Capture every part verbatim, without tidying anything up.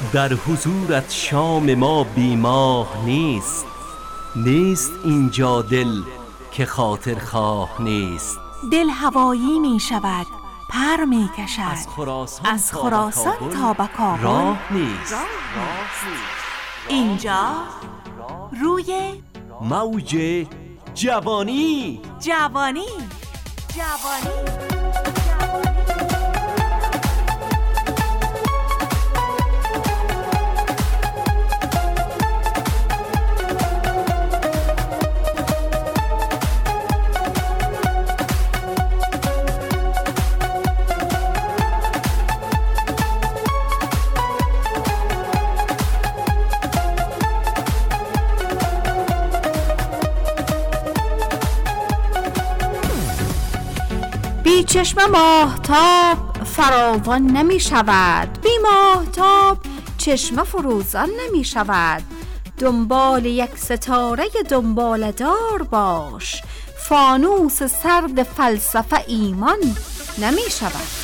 در حضورت شام ما بیماه نیست. نیست اینجا دل که خاطر خواه نیست. دل هوایی می شود، پر می کشد، از خراسان, از خراسان تا به کابل راه نیست. اینجا روی موج جوانی. جوانی جوانی بی چشم ماهتاب فراوان نمی شود، بی ماهتاب چشم فروزان نمی شود. دنبال یک ستاره دنبال دار باش، فانوس سرد فلسفه ایمان نمی شود.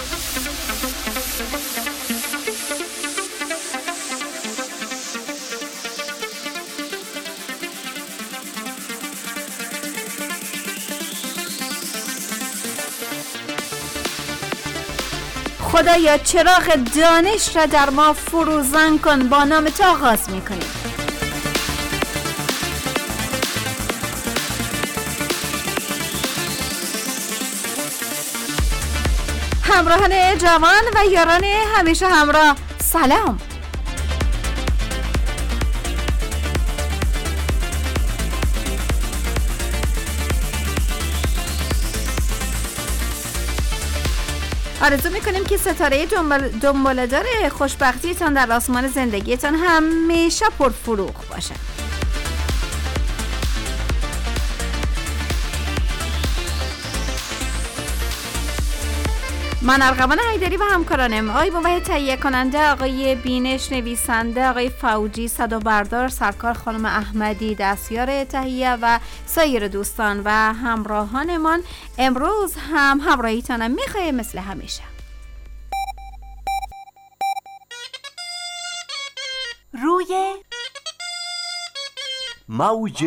خدایا چراغ دانش را در ما فروزان کن. با نام تو آغاز میکنیم. همراهان جوان و یاران همیشه همراه، سلام. آرزو میکنیم که ستاره دنباله‌دار خوشبختیتان در آسمان زندگیتان همیشه پرفروغ باشه. من ارغوان حیدری و همکارانم، آقای موحد تهیه کننده، آقای بینش نویسنده، آقای فوجی صدا بردار، سرکار خانم احمدی دستیار تهیه و سایر دوستان و همراهانمان امروز هم همراهیتانم میخوایم مثل همیشه. روی موج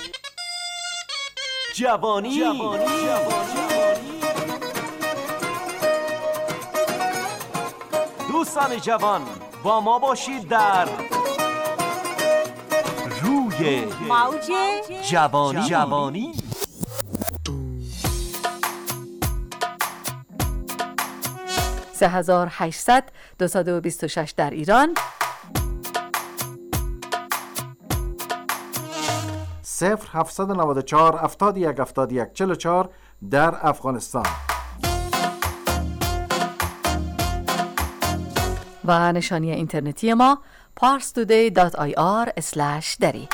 جوانی, جوانی. دوستان جوان با ما باشید در روی موج جوانی, جوانی. سه هزار و هشتصد دویست و بیست و شش در ایران، صفر هفتصد و نود و چهار هفتاد و یک هفتاد و یک چهل و چهار در افغانستان و نشانی اینترنتی ما پارس تودی دات آی آر اسلش دری.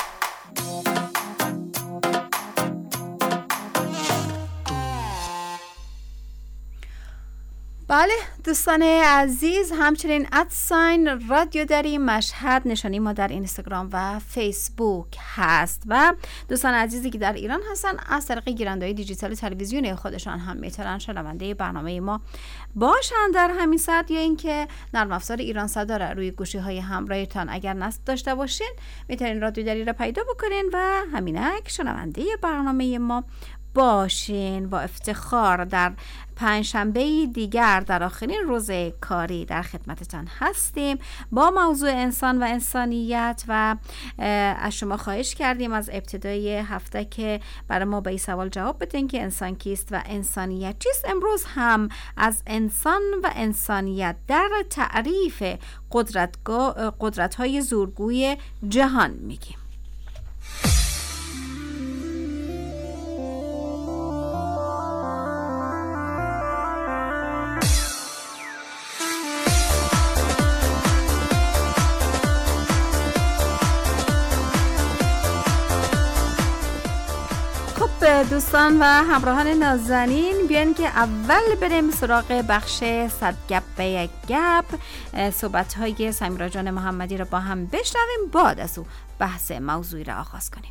بله دوستان عزیز، همچنین ادساین رادیو دری مشهد نشانی ما در اینستاگرام و فیسبوک هست و دوستان عزیزی که در ایران هستن از طریق گیرنده‌های دیجیتال تلویزیونی خودشان هم میتونن شنونده برنامه ما باشن در همین ساعت، یا اینکه نرم افزار ایران صدا را روی گوشی های همراهتان اگر نصب داشته باشین میتونین رادیو دری را پیدا بکنین و همینک شنونده برنامه ما باشین. با افتخار در پنجشنبه دیگر در آخرین روز کاری در خدمتتان هستیم با موضوع انسان و انسانیت و از شما خواهش کردیم از ابتدای هفته که برای ما به این سوال جواب بدین که انسان کیست و انسانیت چیست. امروز هم از انسان و انسانیت در تعریف قدرت‌های زورگوی جهان میگیم. دوستان و همراهان نازنین، بیان که اول بریم سراغ بخش صد گپ به یک گپ، صحبت های سمیرا جان محمدی رو با هم بشنویم، بعد از او بحث موضوعی را آغاز کنیم.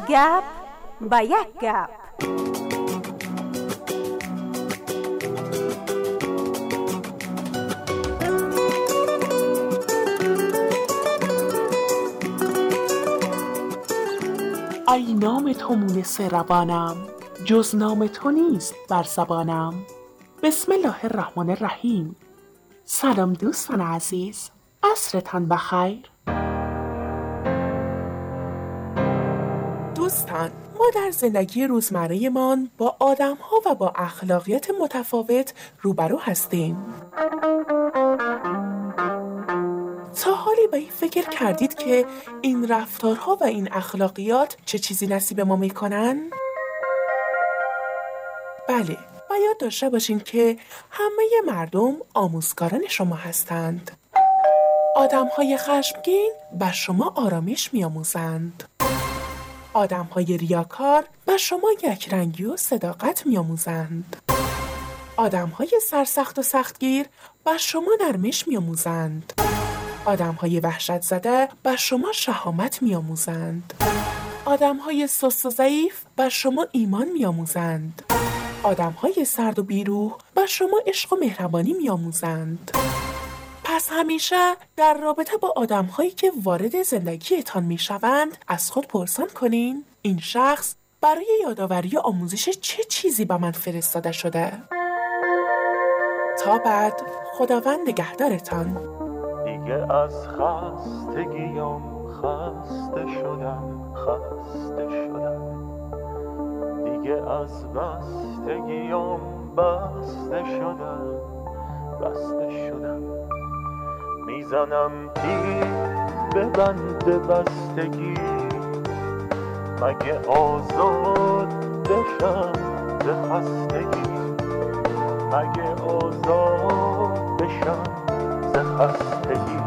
گپ با یک گپ. ای نام تو مونس روانم، جز نام تو نیست بر زبانم. بسم الله الرحمن الرحیم. سلام دوستان عزیز، عصرتان بخیر. دوستان، ما در زندگی روزمره من با آدم ها و با اخلاقیات متفاوت روبرو هستیم. تا حالی به این فکر کردید که این رفتارها و این اخلاقیات چه چیزی نصیب ما میکنن؟ بله، و یاد داشته باشین که همه مردم آموزگاران شما هستند. آدم‌های خشمگین بر شما آرامش می‌آموزند. آدم‌های ریاکار بر شما یکرنگی و صداقت می‌آموزند. آدم‌های سرسخت و سختگیر بر شما نرمش می‌آموزند. آدم‌های وحشت زده بر شما شهامت می‌آموزند. آدم‌های سست و ضعیف بر شما ایمان می‌آموزند. آدم‌های سرد و بیروح بر شما عشق و مهربانی می‌آموزند. پس همیشه در رابطه با آدم‌هایی که وارد زندگیتان می‌شوند از خود پرسان کنین این شخص برای یادآوری آموزش چه چیزی به من فرستاده شده. تا بعد، خداوند نگهدارتان. دیگه از خستگیم خسته شدم، خسته شدم. دیگه از بستگیم بسته شدم، بسته شدم. میزنم تیر به بند بستگی، مگه آزاد بشم ز خستگی، مگه آزاد بشم ز خستگی.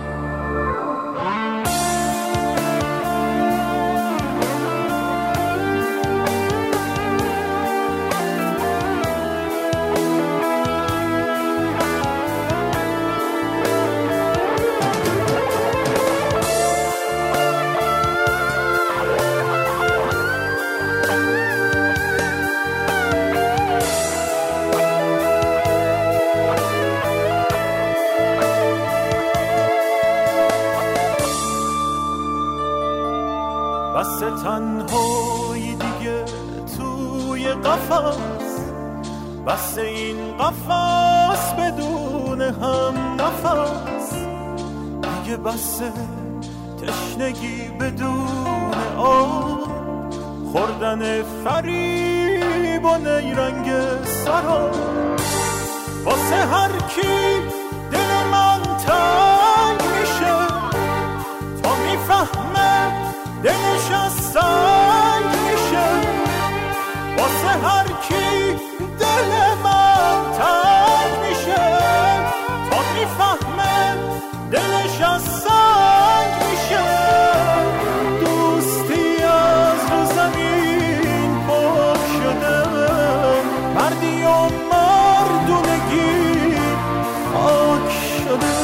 بس تنهایی دیگه توی قفس، بس این قفس بدون هم نفس. دیگه بس تشنگی بدون آب، خوردن فریب و نیرنگ سراب. واسه هر کی دل من تنگ میشه تا میفهمه دلش از سنگ میشه. واسه هر کی دل من تنگ میشه تا میفهمه دلش از سنگ میشه. دوستی از رو زمین پاک شده، مردی و مردونگی خاک شده.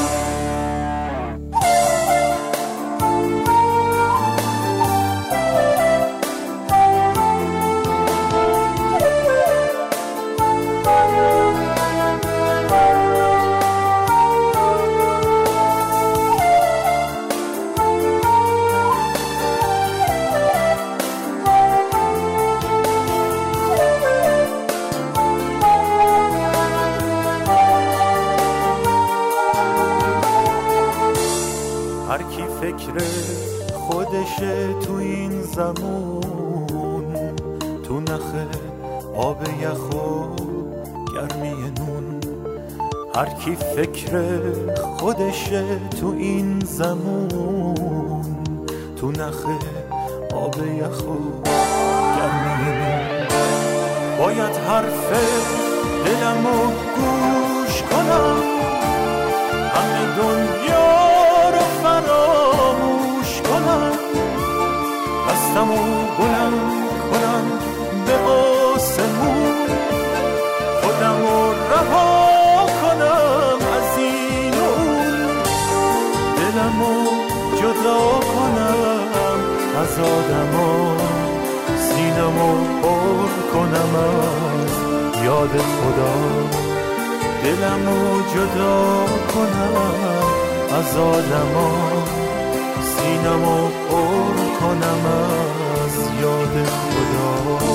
هر کی فکر خودشه تو این زمون، تو نخه آب یخ و گرمی نون. هر کی فکر خودشه تو این زمون، تو نخه آب یخ و گرمی نون. باید حرف دلمو گوش کنم، همه دنیا فراموش کنم. دستمو بلند کنم به آسمون، خودمو رها کنم از این و اون. دلمو جدا کنم از آدما، یاد خدا دلمو جدا کنم از آدما، سینمو پر کنم از یاد خدا.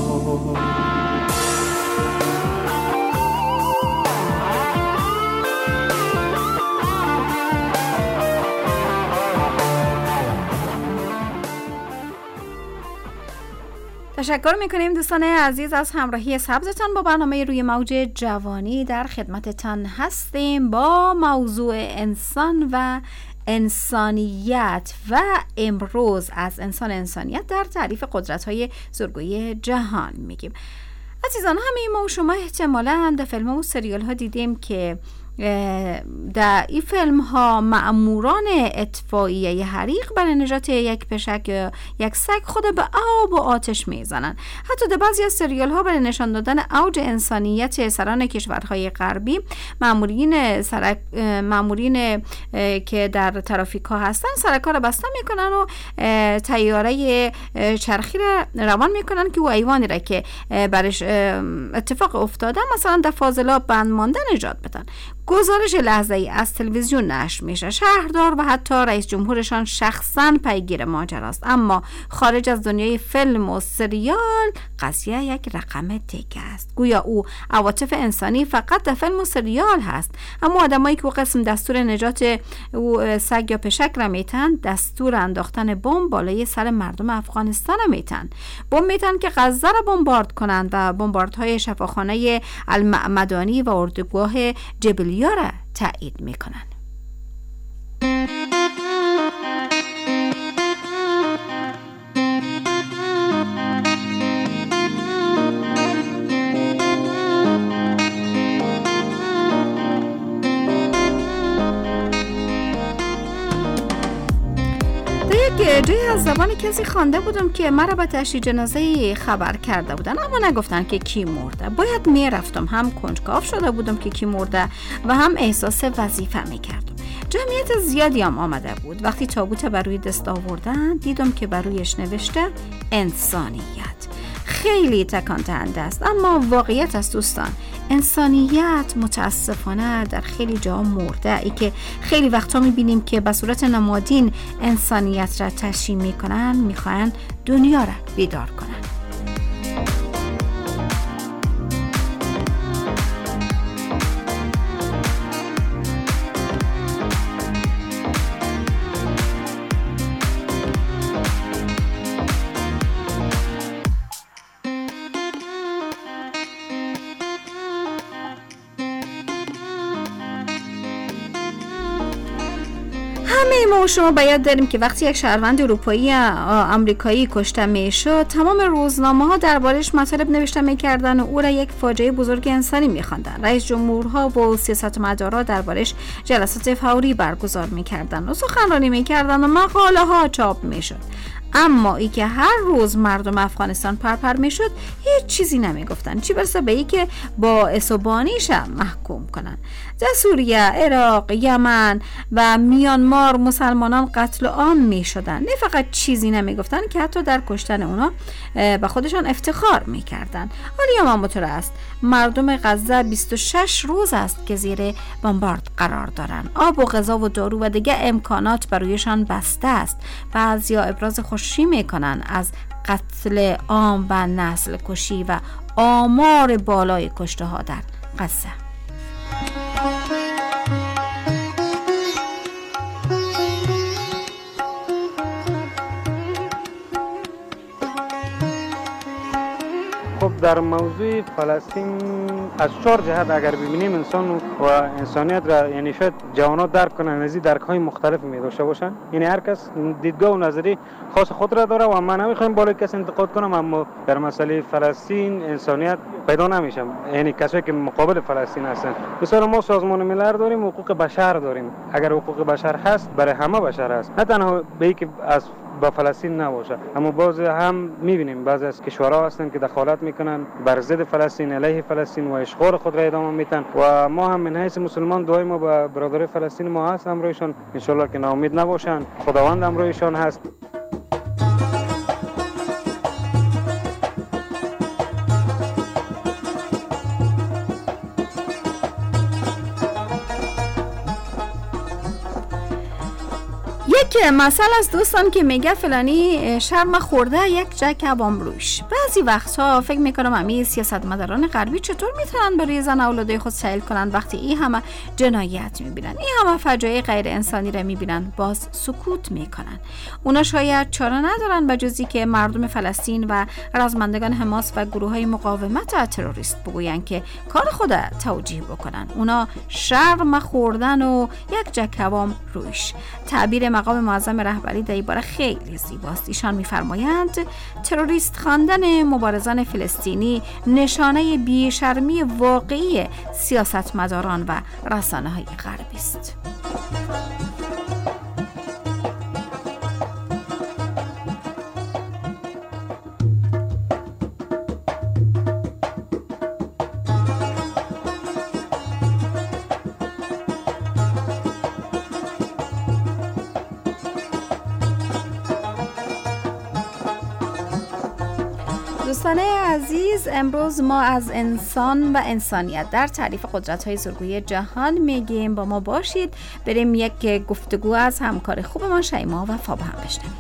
تشکر میکنیم دوستان عزیز از همراهی سبزتان با برنامه روی موج جوانی. در خدمتتان هستیم با موضوع انسان و انسانیت و امروز از انسان انسانیت در تعریف قدرت‌های زورگویی جهان میگیم. عزیزان، همه ما و شما احتمالاً در فیلم و سریال ها دیدیم که در این فیلم ها مأموران اطفائیه حریق برای نجات یک پشک یا یک سگ خود به آب و آتش میزنن. حتی در بعضی از سریال ها برای نشان دادن اوج انسانیت سران کشورهای غربی مأمورین سرک مأمورین که در ترافیک ها هستن سرکا رو بسته میکنن و طیاره چرخی را روان میکنن که او ایوانی را که برش اتفاق افتاده مثلا در فاضلاب بند مانده نجات بدن. گزارش لحظه ای از تلویزیون نشر میشه. شهردار و حتی رئیس جمهورشان شخصاً پیگیر ماجراست، اما خارج از دنیای فیلم و سریال قضیه یک رقم دیگه است. گویا او عواطف انسانی فقط در فیلم و سریال هست، اما آدمایی که او قسم دستور نجات او سگ یا پشک را میتن دستور انداختن بمب بالای سر مردم افغانستان میتن. بمب میتن که غزه را بمبارد کنند و بمباردهای شفاخانه المعمدانی و اردوگاه جبلی یا را تایید میکنن. در یک جایی از زبان کسی خوانده بودم که مرا به تشییع جنازه خبر کرده بودن، اما نگفتن که کی مرده. باید میرفتم، هم کنجکاو شده بودم که کی مرده و هم احساس وظیفه میکردم. جمعیت زیادی هم آمده بود. وقتی تابوت بر روی دست آوردن دیدم که بر رویش نوشته انسانیت. خیلی تکان دهنده است، اما واقعیت است دوستان. انسانیت متاسفانه در خیلی جا مرده. ای که خیلی وقتا میبینیم که به صورت نمادین انسانیت را تشریح میکنن، میخوان دنیا را بیدار کنن. ما و شما باید داریم که وقتی یک شهروند اروپایی یا آمریکایی کشته میشد تمام روزنامه ها دربارش مطالب نوشته میکردن و او را یک فاجعه بزرگ انسانی میخواندن. رئیس جمهورها و سیاستمدارا دربارش جلسات فوری برگزار میکردن و سخنرانی میکردن و مقاله ها چاپ میشد. اما ای که هر روز مردم افغانستان پرپر میشد هیچ چیزی نمیگفتن، چی برسه به ای که با اسوبانیش محکوم کنن. در سوریه، عراق، یمن و میانمار مسلمانان قتل عام میشدن. نه فقط چیزی نمیگفتن که حتی در کشتن اونا به خودشان افتخار میکردن. حالی هم همونطور است. مردم غزه بیست و شش روز است که زیر بمبارد قرار دارن. آب و غذا و دارو و دیگه امکانات برایشان بسته است. بعضیا ابراز خوشی میکنن از قتل عام و نسل کشی و آمار بالای کشته ها در غزه. خب در موضوع فلسطین از چهار جهت اگر ببینیم انسان و انسانیت را یعنی شاید جوانات درک کنن، از این درک های مختلف می داشته باشن. یعنی هر کس دیدگاه و نظری خاص خود را داره و من نمیخوایم بالای کس انتقاد کنم، اما در مسئله فلسطین انسانیت پیدا نمیشه. یعنی کسایی که مقابل فلسطین هستن، مثلا ما سازمان ملل داریم، حقوق بشر داریم. اگر حقوق بشر هست برای همه بشر هست، نه تنها به اینکه از با فلسطین نباشه. اما باز هم میبینیم بعضی از کشورها هستن که دخالت میکنن بر ضد فلسطین، علیه فلسطین و اشغال خود را ادامه میدن و ما هم من حیث مسلمان دعای ما به برادرای فلسطین ما هست امرویشان، ان شاء الله که ناامید نباشن، خداوند امرویشان هست. یک مثل از دوستان که میگه فلانی شرم خورده یک جک عوام روش. بعضی وقتها فکر میکنم همین سیاستمداران غربی چطور میتونن برای زن اولادای خود سهل کنن وقتی این همه جنایت میبینن، این همه فجایع غیر انسانی را میبینن باز سکوت میکنن. اونا شاید چاره ندارن به جزی که مردم فلسطین و رزمندگان حماس و گروه های مقاومت و تروریست بگوین که کار خود توجیه بکنن. اونا شرم خوردن و یک جک عوام روش. تعبیر مقام معظم رهبری در این باره خیلی زیباست. ایشان میفرمایند تروریست خواندن مبارزان فلسطینی نشانه بی‌شرمی واقعی سیاستمداران و رسانه‌های غربی است. دوستان عزیز، امروز ما از انسان و انسانیت در تعریف قدرت‌های زورگویی جهان میگیم. با ما باشید، بریم یک گفتگو از همکار خوبمان شیما و فابا هم بشنویم.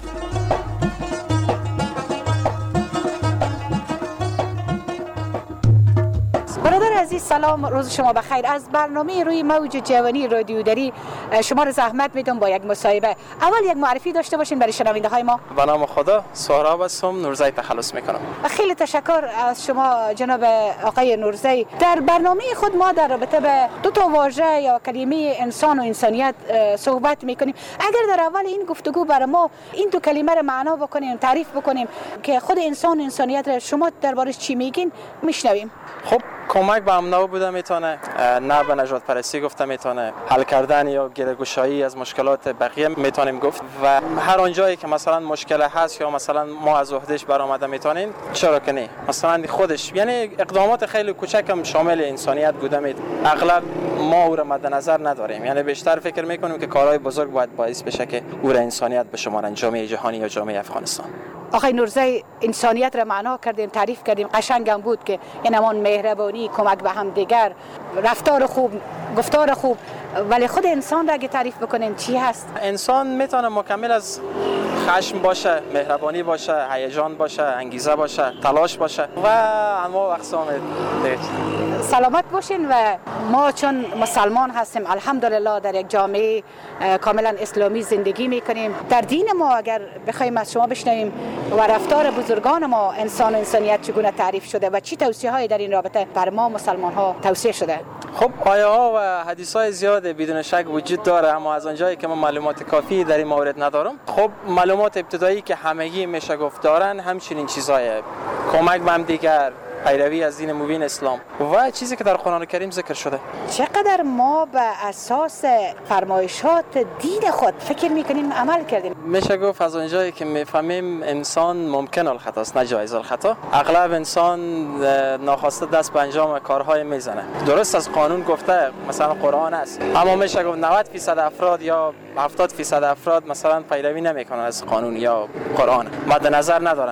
برادر عزیز سلام، روز شما بخیر. از برنامه روی موج جوانی رادیو دری شما رو زحمت میدم با یک مصاحبه. اول یک معرفی داشته باشین برای شنونده های ما. به نام خدا، سهراب هستم، نورزی تخلص میکنم. خیلی تشکر از شما جناب آقای نورزی. در برنامه خود ما در رابطه به دو تا واژه یا کلمه انسان و انسانیت صحبت میکنیم. اگر در اول این گفتگو برای ما این دو کلمه رو معنا بکنیم، تعریف بکنیم که خود انسان و انسانیت رو شما دربارش چی میگین میشنویم. خب کمک به امن بوده میتونه، نه به نجات پرستی گفته میتونه، حل کردن یا گره‌گشایی از مشکلات بقیه میتونیم گفت و هر آنجایی که مثلا مشکل هست یا مثلا ما از عهدهش برآمده میتونیم، چرا که نه، مثلا خودش، یعنی اقدامات خیلی کوچکم شامل انسانیت بوده می اغلب ما او را مد نظر نداریم، یعنی بیشتر فکر میکنیم که کارهای بزرگ باید باعث بشه که او را انسانیت بشمارن، جامعه جهانی یا جامعه افغانستان. آقای نورزی، انسانیت را معنا کردیم، تعریف کردیم، قشنگم بود که این همان مهربانی، کمک به هم دیگر، رفتار خوب، گفتار خوب، ولی خود انسان را اگه تعریف بکنیم چی هست؟ انسان میتونه مکمل از خشم باشه، مهربانی باشه، هیجان باشه، انگیزه باشه، تلاش باشه و انواع و اقسام دیگه. سلامت باشین. و ما چون مسلمان هستیم الحمدلله در یک جامعه کاملا اسلامی زندگی میکنیم. در دین ما اگر بخوایم از شما بشنویم و رفتار بزرگان ما انسان و انسانیت چگونه تعریف شده و چی توصیه هایی در این رابطه بر ما مسلمان ها توصیه شده؟ خب آیه ها و حدیث های زیاد بدون شک وجود داره، اما از آنجایی که من معلومات کافی در این مورد ندارم، خب معلومات ابتدایی که همگی میشه گفت دارن همچنین چیزای کمک به هم دیگر، پیروی از دین مبین اسلام و چیزی که در قرآن کریم ذکر شده. چقدر ما به اساس فرمایشات دین خود فکر میکنیم عمل کردیم؟ میشه گفت از اونجایی که میفهمیم انسان ممکن الخطا است نه جایز الخطا. اغلب انسان ناخواسته دست به انجام کارهای میزنه. درست از قانون گفته مثلا قرآن است، اما میشه گفت نود درصد افراد یا هفتاد درصد افراد مثلا پیروی نمیکنن از قانون یا قرآن، مد نظر ندارن.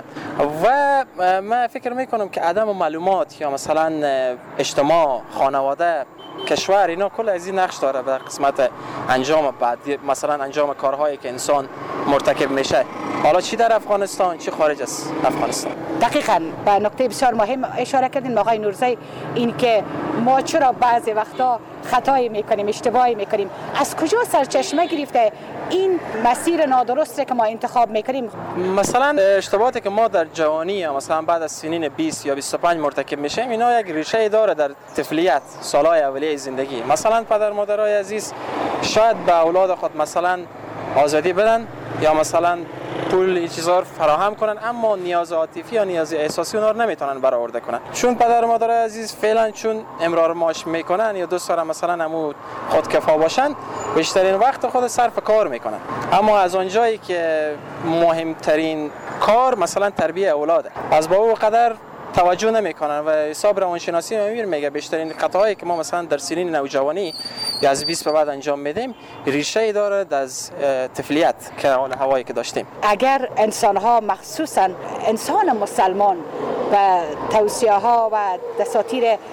و من فکر میکنم که عدم معلومات یا مثلا اجتماع، خانواده، کشور، اینا کل از این نقش داره در قسمت انجام بعد، مثلا انجام کارهایی که انسان مرتکب میشه، حالا چی در افغانستان چی خارج از افغانستان. دقیقاً به نکته بسیار مهم اشاره کردین آقای نورزی، این که ما چرا بعضی وقتا خطایی میکنیم، اشتباهی میکنیم، از کجا سرچشمه گرفته این مسیر نادرستی که ما انتخاب میکنیم؟ مثلا اشتباهاتی که ما در جوانی یا مثلا بعد از سنین بیست یا بیست و پنج مرتکب میشیم، اینا یک ریشه داره در طفولیت، سالهای اولیه زندگی. مثلا پدر مادرای عزیز شاید به اولاد خود مثلا آزادی بدن یا مثلا پول این چیزا رو فراهم کنن، اما نیاز عاطفی یا نیاز احساسی اونها رو نمیتونن برآورده کنن، چون پدر مادر عزیز فعلا چون امرار معاش میکنن یا دوست دارن مثلا همو خودکفا باشن، بیشترین وقت خود صرف کار میکنن. اما از اونجایی که مهمترین کار مثلا تربیت اولاده، از با او قدر توجه نمیکنن و حساب روانشناسی امیر میگه بیشترین خطاهایی که ما مثلا در سنین نوجوانی یا از بیست به بعد انجام میدیم ریشه داره از طفولیت که حال هوایی که داشتیم. اگر انسان ها مخصوصا انسان مسلمان و توصیه ها و دساتیر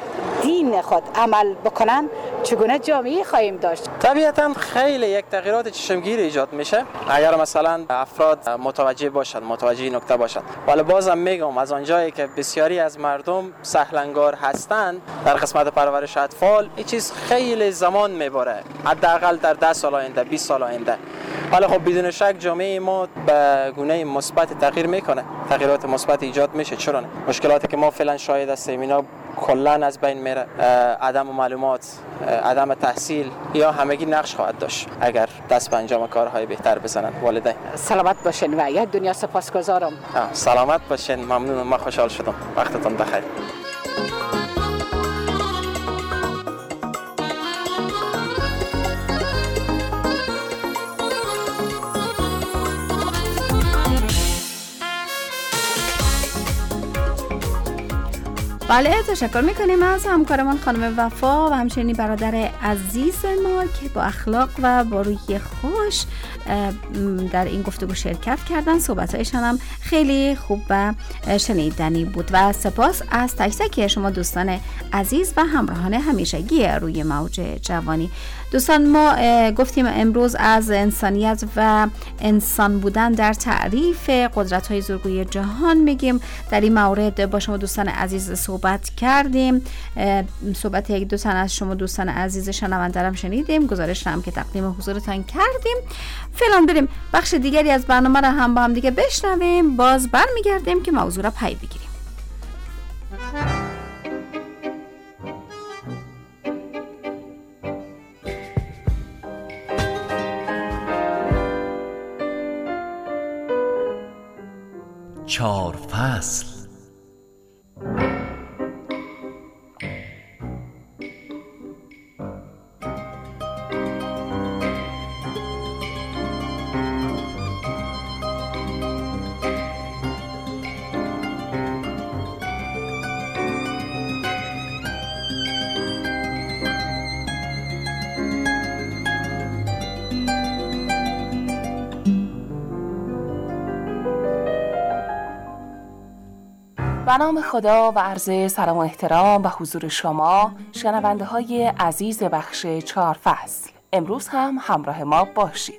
دین خود عمل بکنن چگونه جامعه خواهیم داشت؟ طبیعتا خیلی یک تغییرات چشمگیر ایجاد میشه اگر مثلا افراد متوجه باشند، متوجه این نکته باشند. ولی بازم میگم از آنجایی که بسیاری از مردم سهلنگار هستند در قسمت پرورش اطفال، این چیز خیلی زمان میبره، حداقل در ده سال آینده، بیست سال آینده. ولی خب بدون شک جامعه ما به گونه مثبت تغییر میکنه، تغییرات مثبت ایجاد میشه. چرا نه؟ مشکلاتی که ما فعلا شاهد هستیم اینا کلا از بین میره. عدم معلومات، عدم تحصیل یا همگی نقش خواهد داشت اگر دست به انجام کارهای بهتر بزنن والدین. سلامت باشین و یک دنیا سپاسگزارم. سلامت باشین، ممنونم، من خوشحال شدم. وقتتون بخیر. بله، تشکر میکنیم از همکارمان خانم وفا و همچنین برادر عزیز ما که با اخلاق و با روی خوش در این گفتگو شرکت کردن. صحبت‌هایشان هم خیلی خوب و شنیدنی بود و سپاس از تک تک شما دوستان عزیز و همراهان همیشگی روی موج جوانی. دوستان، ما گفتیم امروز از انسانیت و انسان بودن در تعریف قدرت‌های زورگوی جهان میگیم. در این مورد با شما دوستان عزیز صحبت کردیم، صحبت یک دو تن از شما دوستان عزیز شنونده‌ام شنیدیم، گزارش هم که تقدیم حضورتان کردیم. فعلا بریم بخش دیگری از برنامه را هم با هم دیگه بشنویم، باز برمیگردیم که موضوع را پی بگیریم. چهار فصل. به نام خدا و عرض سلام و احترام به حضور شما شنونده های عزیز بخش چهار فصل. امروز هم همراه ما باشید.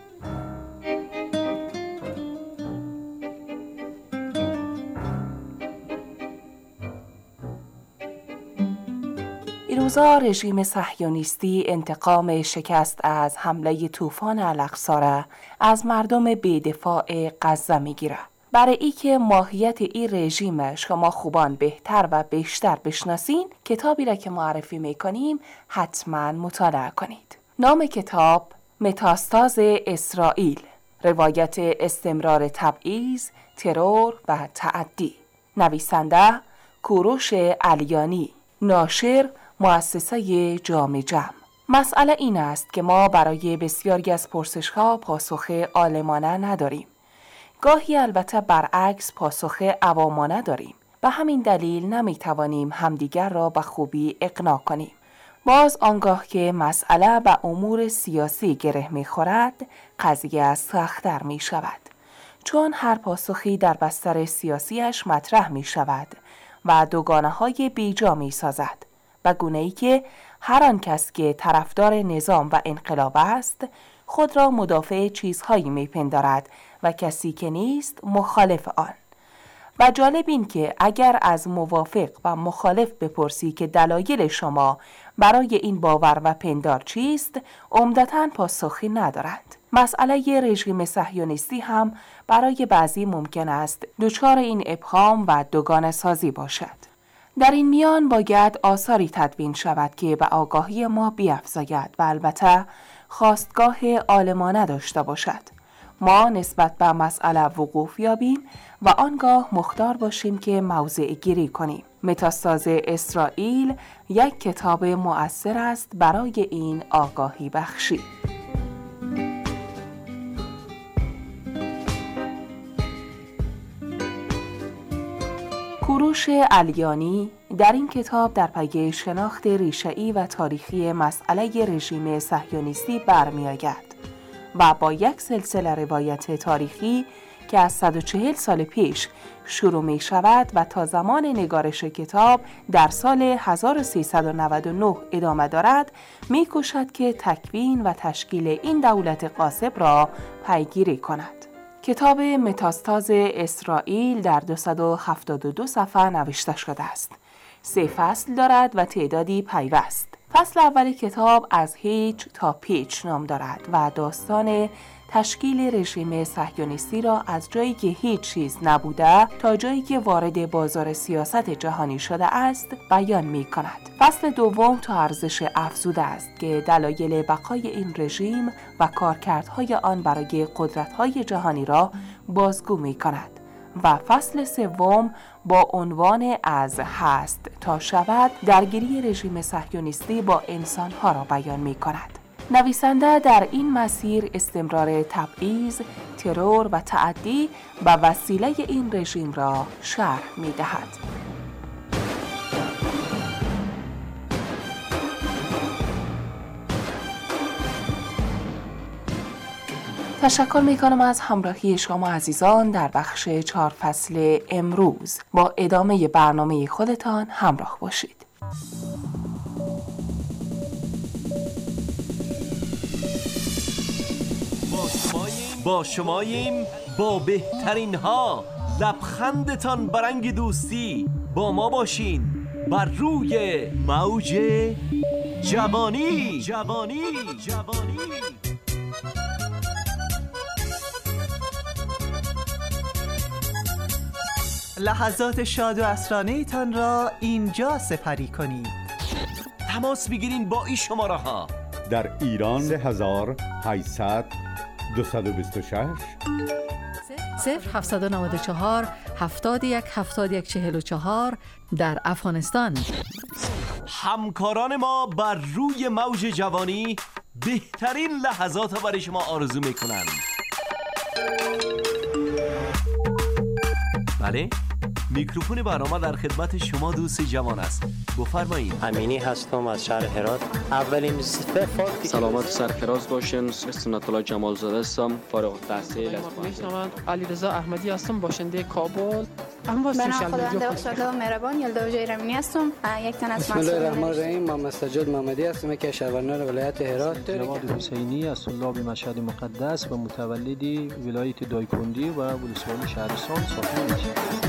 این روزا رژیم صهیونیستی انتقام شکست از حمله طوفان الاقصی را از مردم بی‌دفاع غزه میگیره. برای ای که ماهیت این رژیم شما خوبان بهتر و بیشتر بشناسین، کتابی را که معرفی میکنیم حتما مطالعه کنید. نام کتاب متاستاز اسرائیل، روایت استمرار تبعیض، ترور و تعدی. نویسنده کوروش علیانی، ناشر مؤسسه جام جم. مسئله این است که ما برای بسیاری از پرسش‌ها پاسخ عالمانه نداریم. گاهی البته برعکس پاسخ عوامانه داریم. به همین دلیل نمیتوانیم همدیگر را به خوبی اقناع کنیم. باز آنگاه که مسئله به امور سیاسی گره می‌خورد، قضیه سخت‌تر می‌شود. چون هر پاسخی در بستر سیاسیش مطرح می‌شود و دوگانه‌های بیجا می‌سازد. به گونه‌ای که هر آن کس که طرفدار نظام و انقلاب است، خود را مدافع چیزهایی میپندارد و کسی که نیست مخالف آن. و جالب این که اگر از موافق و مخالف بپرسی که دلایل شما برای این باور و پندار چیست، عمدتاً پاسخی ندارند. مسئله رژیم صهیونیستی هم برای بعضی ممکن است دچار این ابهام و دوگانه سازی باشد. در این میان باید آثاری تدوین شود که به آگاهی ما بیفزاید و البته خواستگاه عالمانه داشته باشد. ما نسبت به مسئله وقوف یابیم و آنگاه مختار باشیم که موضع گیری کنیم. متاستاز اسرائیل یک کتاب مؤثر است برای این آگاهی بخشی. کوروش علیانی در این کتاب در پی شناخت ریشه‌ای و تاریخی مسئله رژیم صهیونیستی برمی‌آید و با یک سلسله روایت تاریخی که از صد و چهل سال پیش شروع می شود و تا زمان نگارش کتاب در سال هزار و سیصد و نود و نه ادامه دارد، می کوشد که تکوین و تشکیل این دولت غاصب را پیگیری کند. کتاب متاستاز اسرائیل در دویست و هفتاد و دو صفحه نوشته شده است. سه فصل دارد و تعدادی پیوست. فصل اول کتاب از هیچ تا پیچ نام دارد و داستان تشکیل رژیم صهیونیستی را از جایی که هیچ چیز نبوده تا جایی که وارد بازار سیاست جهانی شده است بیان می کند. فصل دوم تا ارزش افزوده است که دلایل بقای این رژیم و کارکردهای آن برای قدرت‌های جهانی را بازگو می کند. و فصل سوم با عنوان از هست تا شود درگیری رژیم صهیونیستی با انسانها را بیان می کند. نویسنده در این مسیر استمرار تبعیض، ترور و تعدی به وسیله این رژیم را شرح می دهد. تشکر می کنم از همراهی شما عزیزان در بخش چهار فصل امروز. با ادامه برنامه خودتان همراه باشید. با شماییم با بهترین ها، لبخندتان برنگ دوستی. با ما باشین بر روی موج جوانی جوانی جوانی. لحظات شاد و عصرانه تان را اینجا سپری کنید. تماس بگیرین با این شماره ها: در ایران سه هزار و هشتصد دویست و بیست و شش، صفر هفتصد و نود و چهار هفتاد و یک هفتاد و یک چهل و چهار. در افغانستان همکاران ما بر روی موج جوانی بهترین لحظات را برای شما آرزو میکنن. بله، میکروفون برنامه در خدمت شما دوست جوان است. بفرمایید. امینی هستم از شهر هرات. اولین صفات سلامت و سرفراز باشین. سنت الله جمال زاده هستم، فارغ التحصیل از میشنوند. علیرضا احمدی هستم، باشنده کابل. من خداوند استاد مهربان یلدا جیرمینی هستم، یک تن از بسم الله الرحمن الرحیم. محمد سجاد محمدی هستم که شهروندان ولایت هرات. جواد حسینی از طلاب مشهد مقدس و متولدی ولایت دایکندی و ولسوالی شهرستان ساکن میشم.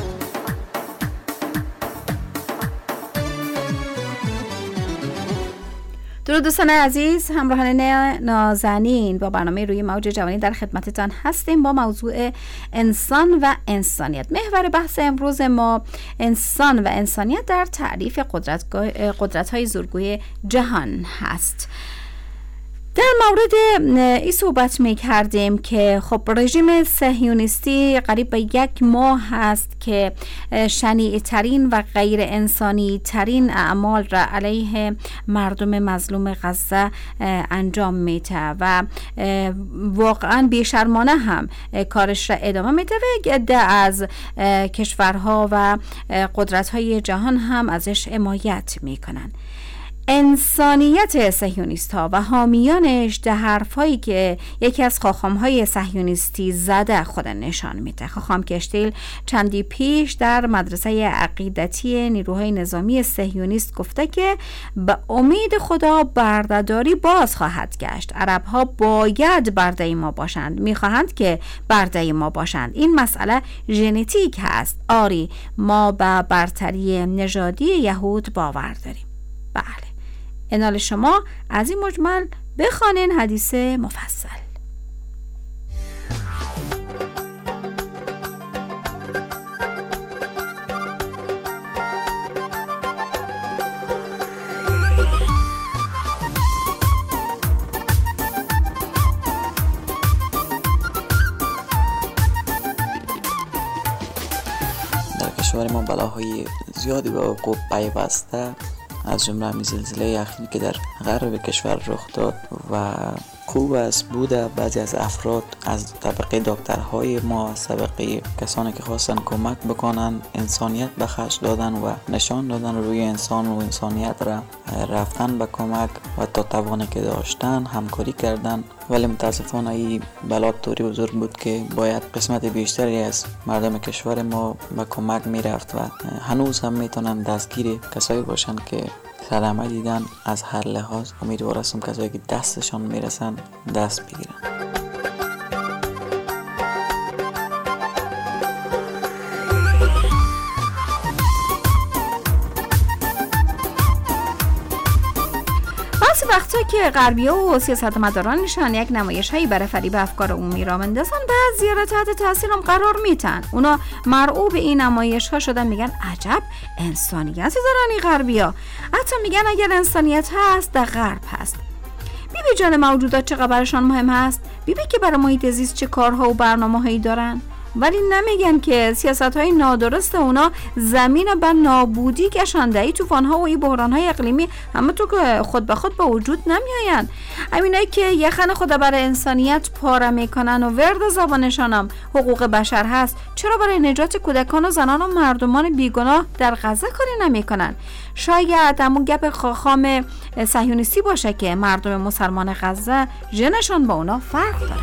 درود دوستان عزیز، همراهان نازنین، با برنامه روی موج جوانی در خدمتتان هستیم با موضوع انسان و انسانیت. محور بحث امروز ما انسان و انسانیت در تعریف قدرت قدرت‌های زورگوی جهان هست. در مورد این صحبت می کردیم که خب رژیم صهیونیستی قریب به یک ماه هست که شنیع ترین و غیر انسانی ترین اعمال را علیه مردم مظلوم غزه انجام میده و واقعا بیشرمانه هم کارش را ادامه میده و یک عده از کشورها و قدرت‌های جهان هم ازش حمایت میکنن. انسانیت صهیونیست ها و حامیانش در حرفایی که یکی از خاخام‌های صهیونیستی زده خود نشان میده. خاخام کشتیل چندی پیش در مدرسه عقیدتی نیروهای نظامی صهیونیست گفته که به امید خدا بردهداری باز خواهد گشت. عرب ها باید برده ما باشند، میخواهند که برده ما باشند. این مسئله ژنتیک هست. آری، ما به برتری نژادی یهود باور داریم. بله، انال شما از این مجمل بخوانین حدیث مفصل. در کشور ما بلاهای زیادی به حقوق پیوسته از جمله همین زلزله اخیری که در غرب کشور رخ داد و خوب است بوده بعضی از افراد از طبقه دکترهای ما، از طبقه کسانی که خواستن کمک بکنن، انسانیت به خرج دادن و نشان دادن روی انسان و انسانیت را، رفتن به کمک و تا توانی که داشتن همکاری کردن. ولی متاسفانه این بلا طوری بزرگ بود که باید قسمت بیشتری از مردم کشور ما به کمک میرفت و هنوز هم میتونن دستگیر کسایی باشن که صدمه دیدن. از هر لحاظ امیدوار هستم کسایی که دستشان میرسن دست بگیرن. بعضی وقتا که غربی‌ها و سیاستمدارانشان یک نمایش‌هایی برای فریب افکار عمومی را مندازن، بعضی‌ها را تحت تاثیر هم قرار میتن. اونا مرعوب این نمایش‌ها شدن، میگن عجب انسانیتی دارن این غربی‌ها. حتی میگن اگر انسانیت هست در غرب هست. بی بی جان موجودات چه برایشان مهم هست؟ بی بی که برای محیط زیست چه کارها و برنامه‌هایی دارن؟ ولی نمیگن که سیاست‌های نادرست اونا زمین رو بر نابودی کشانده. ای طوفان‌ها و این بحران‌های اقلیمی همه تو که خود به خود به وجود نمیآین. همینایی که یخن خود برای انسانیت پاره میکنن و ورد زبانشان هم حقوق بشر هست، چرا برای نجات کودکان و زنان و مردمان بیگناه در غزه کاری نمیکنن؟ شاید همون گپ خاخام صهیونیستی باشه که مردم مسلمان غزه ژنشان با اونا فرق داره.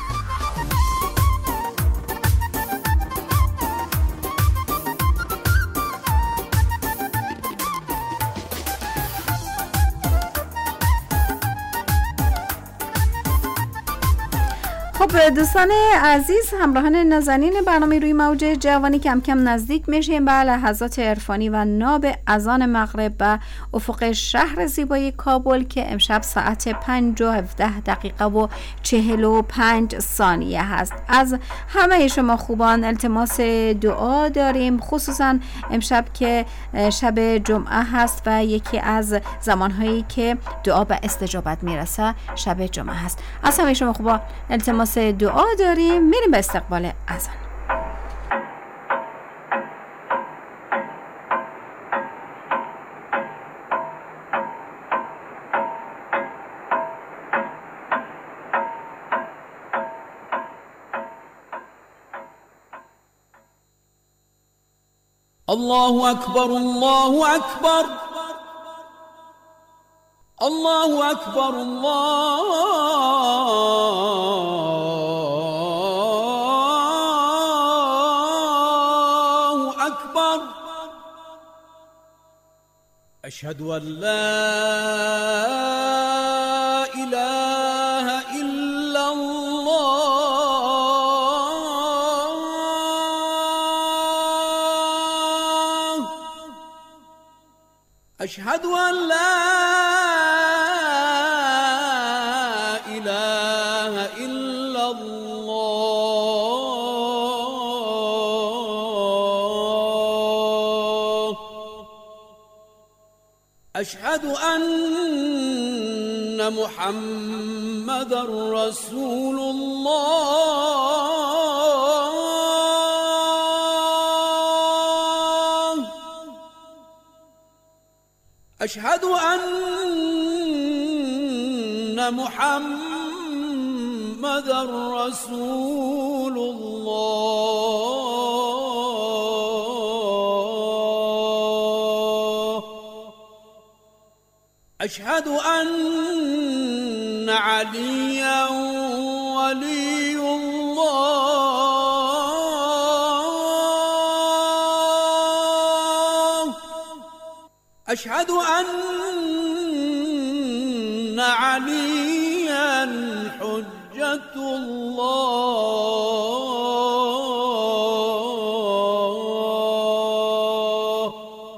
خب دوستان عزیز، همراهان نازنین برنامه روی موج جوانی، کم کم نزدیک میشیم به لحظات عرفانی و ناب اذان مغرب به افق شهر زیبای کابل که امشب ساعت پنج و هفده دقیقه و چهل و پنج ثانیه هست. از همه شما خوبان التماس دعا داریم، خصوصا امشب که شب جمعه هست و یکی از زمانهایی که دعا به استجابت میرسه شب جمعه هست. از همه شما خوبان التماس دعا داریم، میریم به استقبال اذان. الله أكبر الله أكبر الله أكبر الله أكبر أشهد أن لا إله إلا الله أشهد أن لا إله إلا الله أشهد أن محمد رسول الله أشهد أن محمد رسول الله أشهد أن عليا ولي الله أشهد أن عليا حجة الله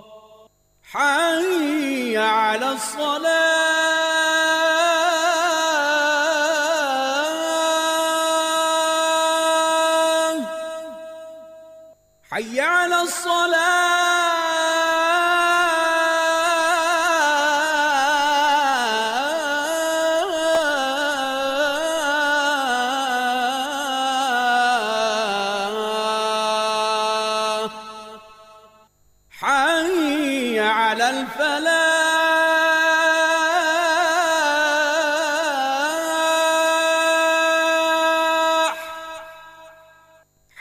حي على الصلاة حي على الصلاة حي على الفلاح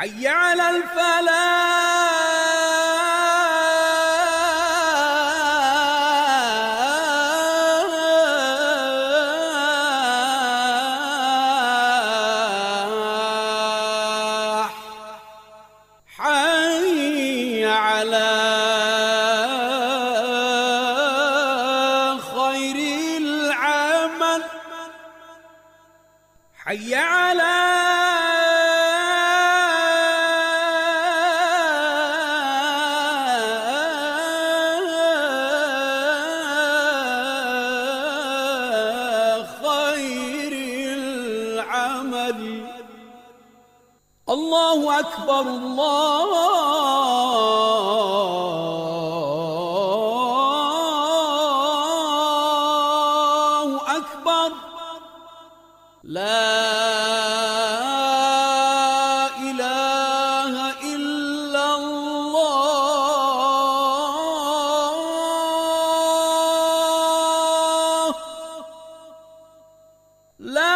حي على الفلاح حي على خير العمل حي على الله أكبر الله أكبر لا إله إلا الله لا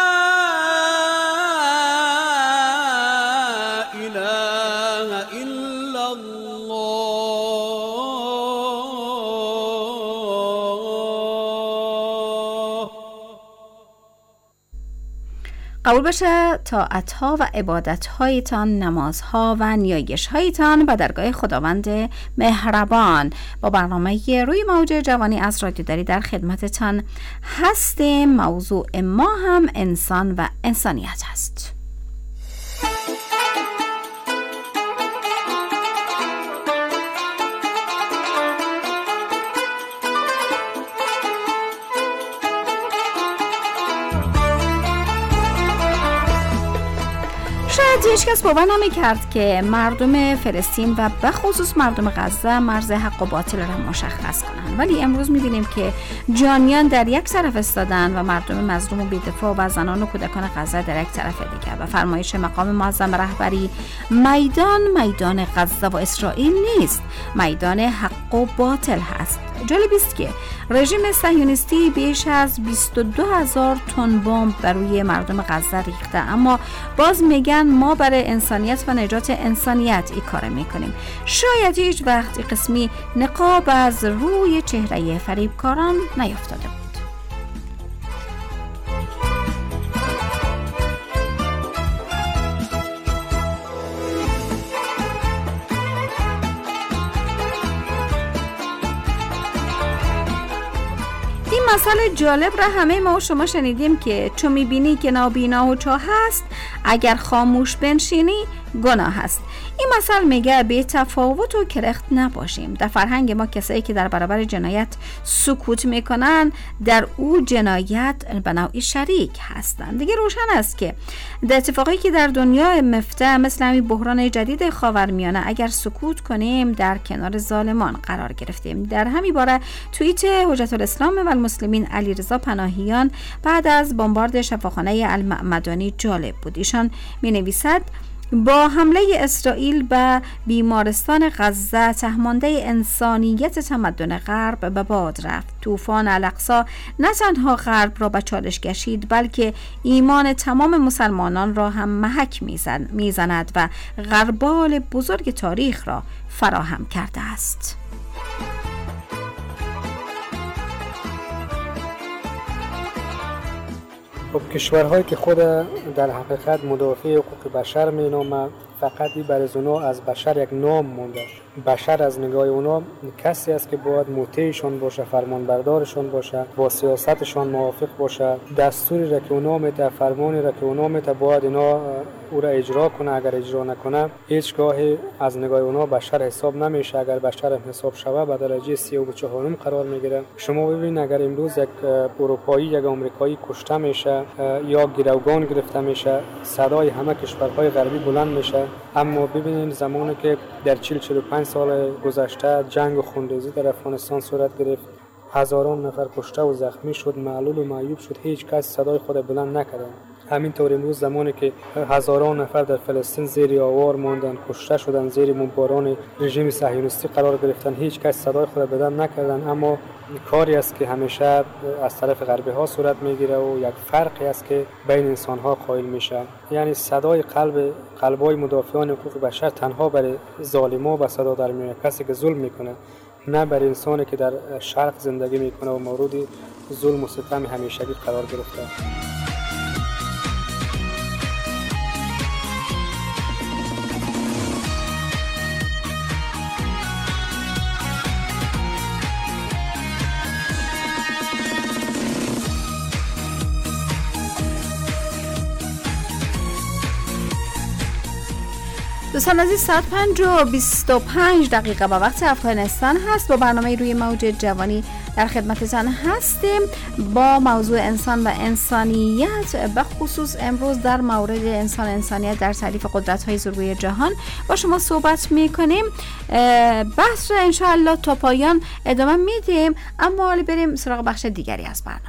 قبول باشه طاعت‌ها و عبادت‌هایتان، نمازها و نیایش‌هایتان به درگاه خداوند مهربان. با برنامه روی موج جوانی از رادیو دری در خدمتتان هستیم. موضوع ما هم انسان و انسانیت هست. شاید هیچ کس باور نمی کرد که مردم فلسطین و به خصوص مردم غزه مرز حق و باطل را مشخص کنند، ولی امروز می بینیم که جانیان در یک طرف ایستادن و مردم مظلوم و بی‌دفاع و زنان و کودکان غزه در یک طرف دیگر. و فرمایش مقام معظم رهبری میدان میدان غزه و اسرائیل نیست، میدان حق و باطل هست. جالب است که رژیم صهیونیستی بیش از بیست و دو هزار تن بمب بر روی مردم غزه ریخته، اما باز میگن ما برای انسانیت و نجات انسانیت این کار میکنیم. شاید هیچ وقت این قسمی نقاب از روی چهره فریبکاران نیفتاده بود. مسئله جالب را همه ما و شما شنیدیم که چون میبینی که نابینا و چاه هست، اگر خاموش بنشینی گناه هست. این مثل میگه بی تفاوت و کرخت نباشیم. در فرهنگ ما کسایی که در برابر جنایت سکوت میکنن در او جنایت به نوعی شریک هستند. دیگه روشن است که در اتفاقی که در دنیا مفته مثل همین بحران جدید خاورمیانه اگر سکوت کنیم در کنار ظالمان قرار گرفتیم. در همین باره توییت حجت الاسلام و المسلمین علیرضا پناهیان بعد از بمبارد شفاخانه المعمدانی جالب بود. ایشان می نویسد با حمله اسرائیل به بیمارستان غزه تهمانده انسانیت تمدن غرب به باد رفت. طوفان الاقصی نه تنها غرب را به چالش کشید بلکه ایمان تمام مسلمانان را هم محک میزن میزند و غربال بزرگ تاریخ را فراهم کرده است. خب کشورهایی که خود در حقیقت مدافع حقوق بشر می نامند فقط برای اونا از بشر یک نام مونده. بشر از نگاه اونا کسی است که باید مطیعشان باشه، فرمانبردارشان باشه، با سیاستشان موافق باشه، دستوری را که اونا میته، فرمانی را که اونا میته باید اینا او را اجرا کنه. اگر اجرا نکنه هیچگاهی از نگاه اونا بشر حساب نمیشه. اگر بشر هم حساب شوه به درجه سی و چهارم قرار میگیره. شما ببینید اگر امروز یک اروپایی یک آمریکایی کشته میشه یا گروگان گرفته میشه صدای همه کشورهای غربی بلند میشه، اما ببینید زمانی که در چهل چهل و پنج سال گذشته جنگ و خونریزی در افغانستان صورت گرفت، هزاران نفر کشته و زخمی شد، معلول و معیوب شد، هیچ کس صدای خود بلند نکردند. همینطور امروز زمانی که هزاران نفر در فلسطین زیر آوار ماندند، کشته شدند، زیر بمباران رژیم صهیونیستی قرار گرفتند، هیچ کس صدای خود بلند نکردند. اما کاری است که همیشه از طرف غربی ها صورت میگیره و یک فرقی است که بین انسان ها قائل میشه. یعنی صدای قلب قلبای مدافعان حقوق بشر تنها برای ظالما به صدا در میاد، کسی که ظلم میکنه، نه برای انسانی که در شرق زندگی میکنه و مورد ظلم و ستم همیشگی قرار گرفته. دوستان عزیز، ساعت پنج و بیست و پنج دقیقه با وقت افغانستان هست. با برنامه روی موج جوانی در خدمتتان هستیم با موضوع انسان و انسانیت، به خصوص امروز در مورد انسان و انسانیت در تعریف قدرت‌های زورگوی جهان با شما صحبت می‌کنیم. بحث را انشاءالله تا پایان ادامه میدیم، اما حالا بریم سراغ بخش دیگری از برنامه.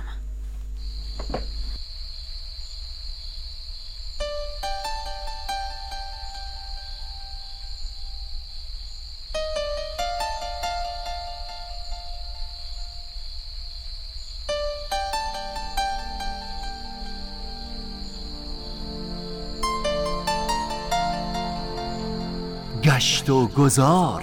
گشت و گذار.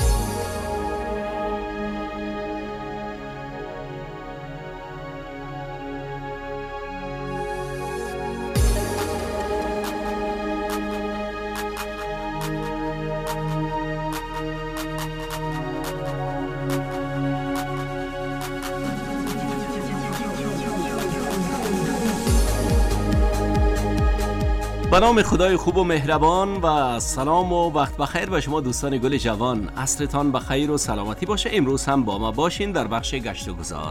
به نام خدای خوب و مهربان و سلام و وقت بخیر به شما دوستان گل جوان. عصرتان بخیر و سلامتی باشه. امروز هم با ما باشین در بخش گشت و گذار.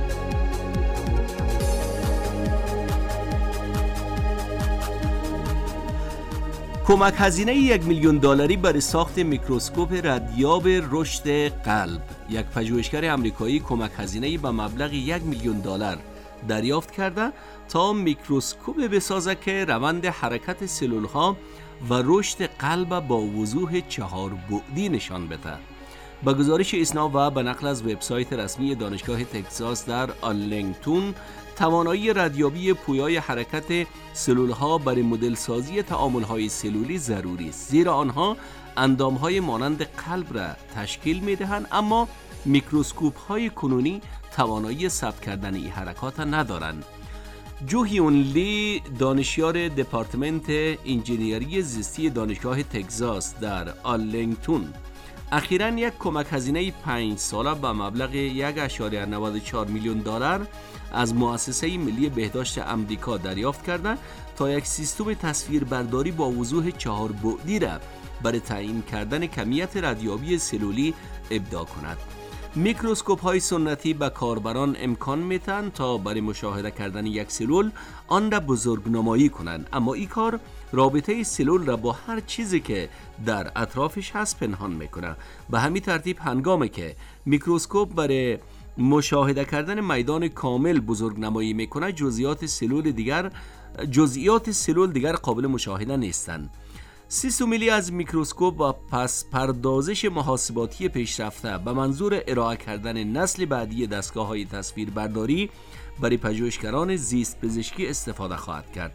کمک هزینه یک میلیون دلاری برای ساخت میکروسکوپ ردیاب رشد قلب. یک پژوهشگر آمریکایی کمک هزینه به مبلغ یک میلیون دلار دریافت کرده تا میکروسکوپ بسازه که روند حرکت سلول ها و رشد قلب با وضوح چهار بعدی نشان بده. با گزارش اسنا و به نقل از وبسایت رسمی دانشگاه تگزاس در آرلینگتون، توانایی ردیابی پویای حرکت سلول ها برای مدل سازی تعامل های سلولی ضروری است، زیرا آنها اندام های مانند قلب را تشکیل می دهند، اما میکروسکوپ های کنونی توانایی ثبت کردن این حرکات ندارند. جو هیون لی، دانشیار دپارتمنت انجینیری زیستی دانشگاه تگزاس در آرلینگتون، اخیراً یک کمک هزینه پنج ساله به مبلغ یک و نود و چهار میلیون دلار از مؤسسه ملی بهداشت آمریکا دریافت کرده تا یک سیستم تصویربرداری با وضوح چهار بعدی را برای تعیین کردن کمیت ردیابی سلولی ابداع کند. میکروسکوپ های سنتی به کاربران امکان میتن تا برای مشاهده کردن یک سلول آن را بزرگنمایی کنند، اما این کار رابطه سلول را با هر چیزی که در اطرافش هست پنهان میکنه. به همین ترتیب هنگامی که میکروسکوپ برای مشاهده کردن میدان کامل بزرگنمایی میکنه، جزئیات سلول دیگر جزئیات سلول دیگر قابل مشاهده نیستند. سیستم ملی از میکروسکوپ و پس پردازش محاسباتی پیشرفته به منظور ارائه کردن نسل بعدی دستگاه‌های تصویربرداری برای پژوهشگران زیست پزشکی استفاده خواهد کرد.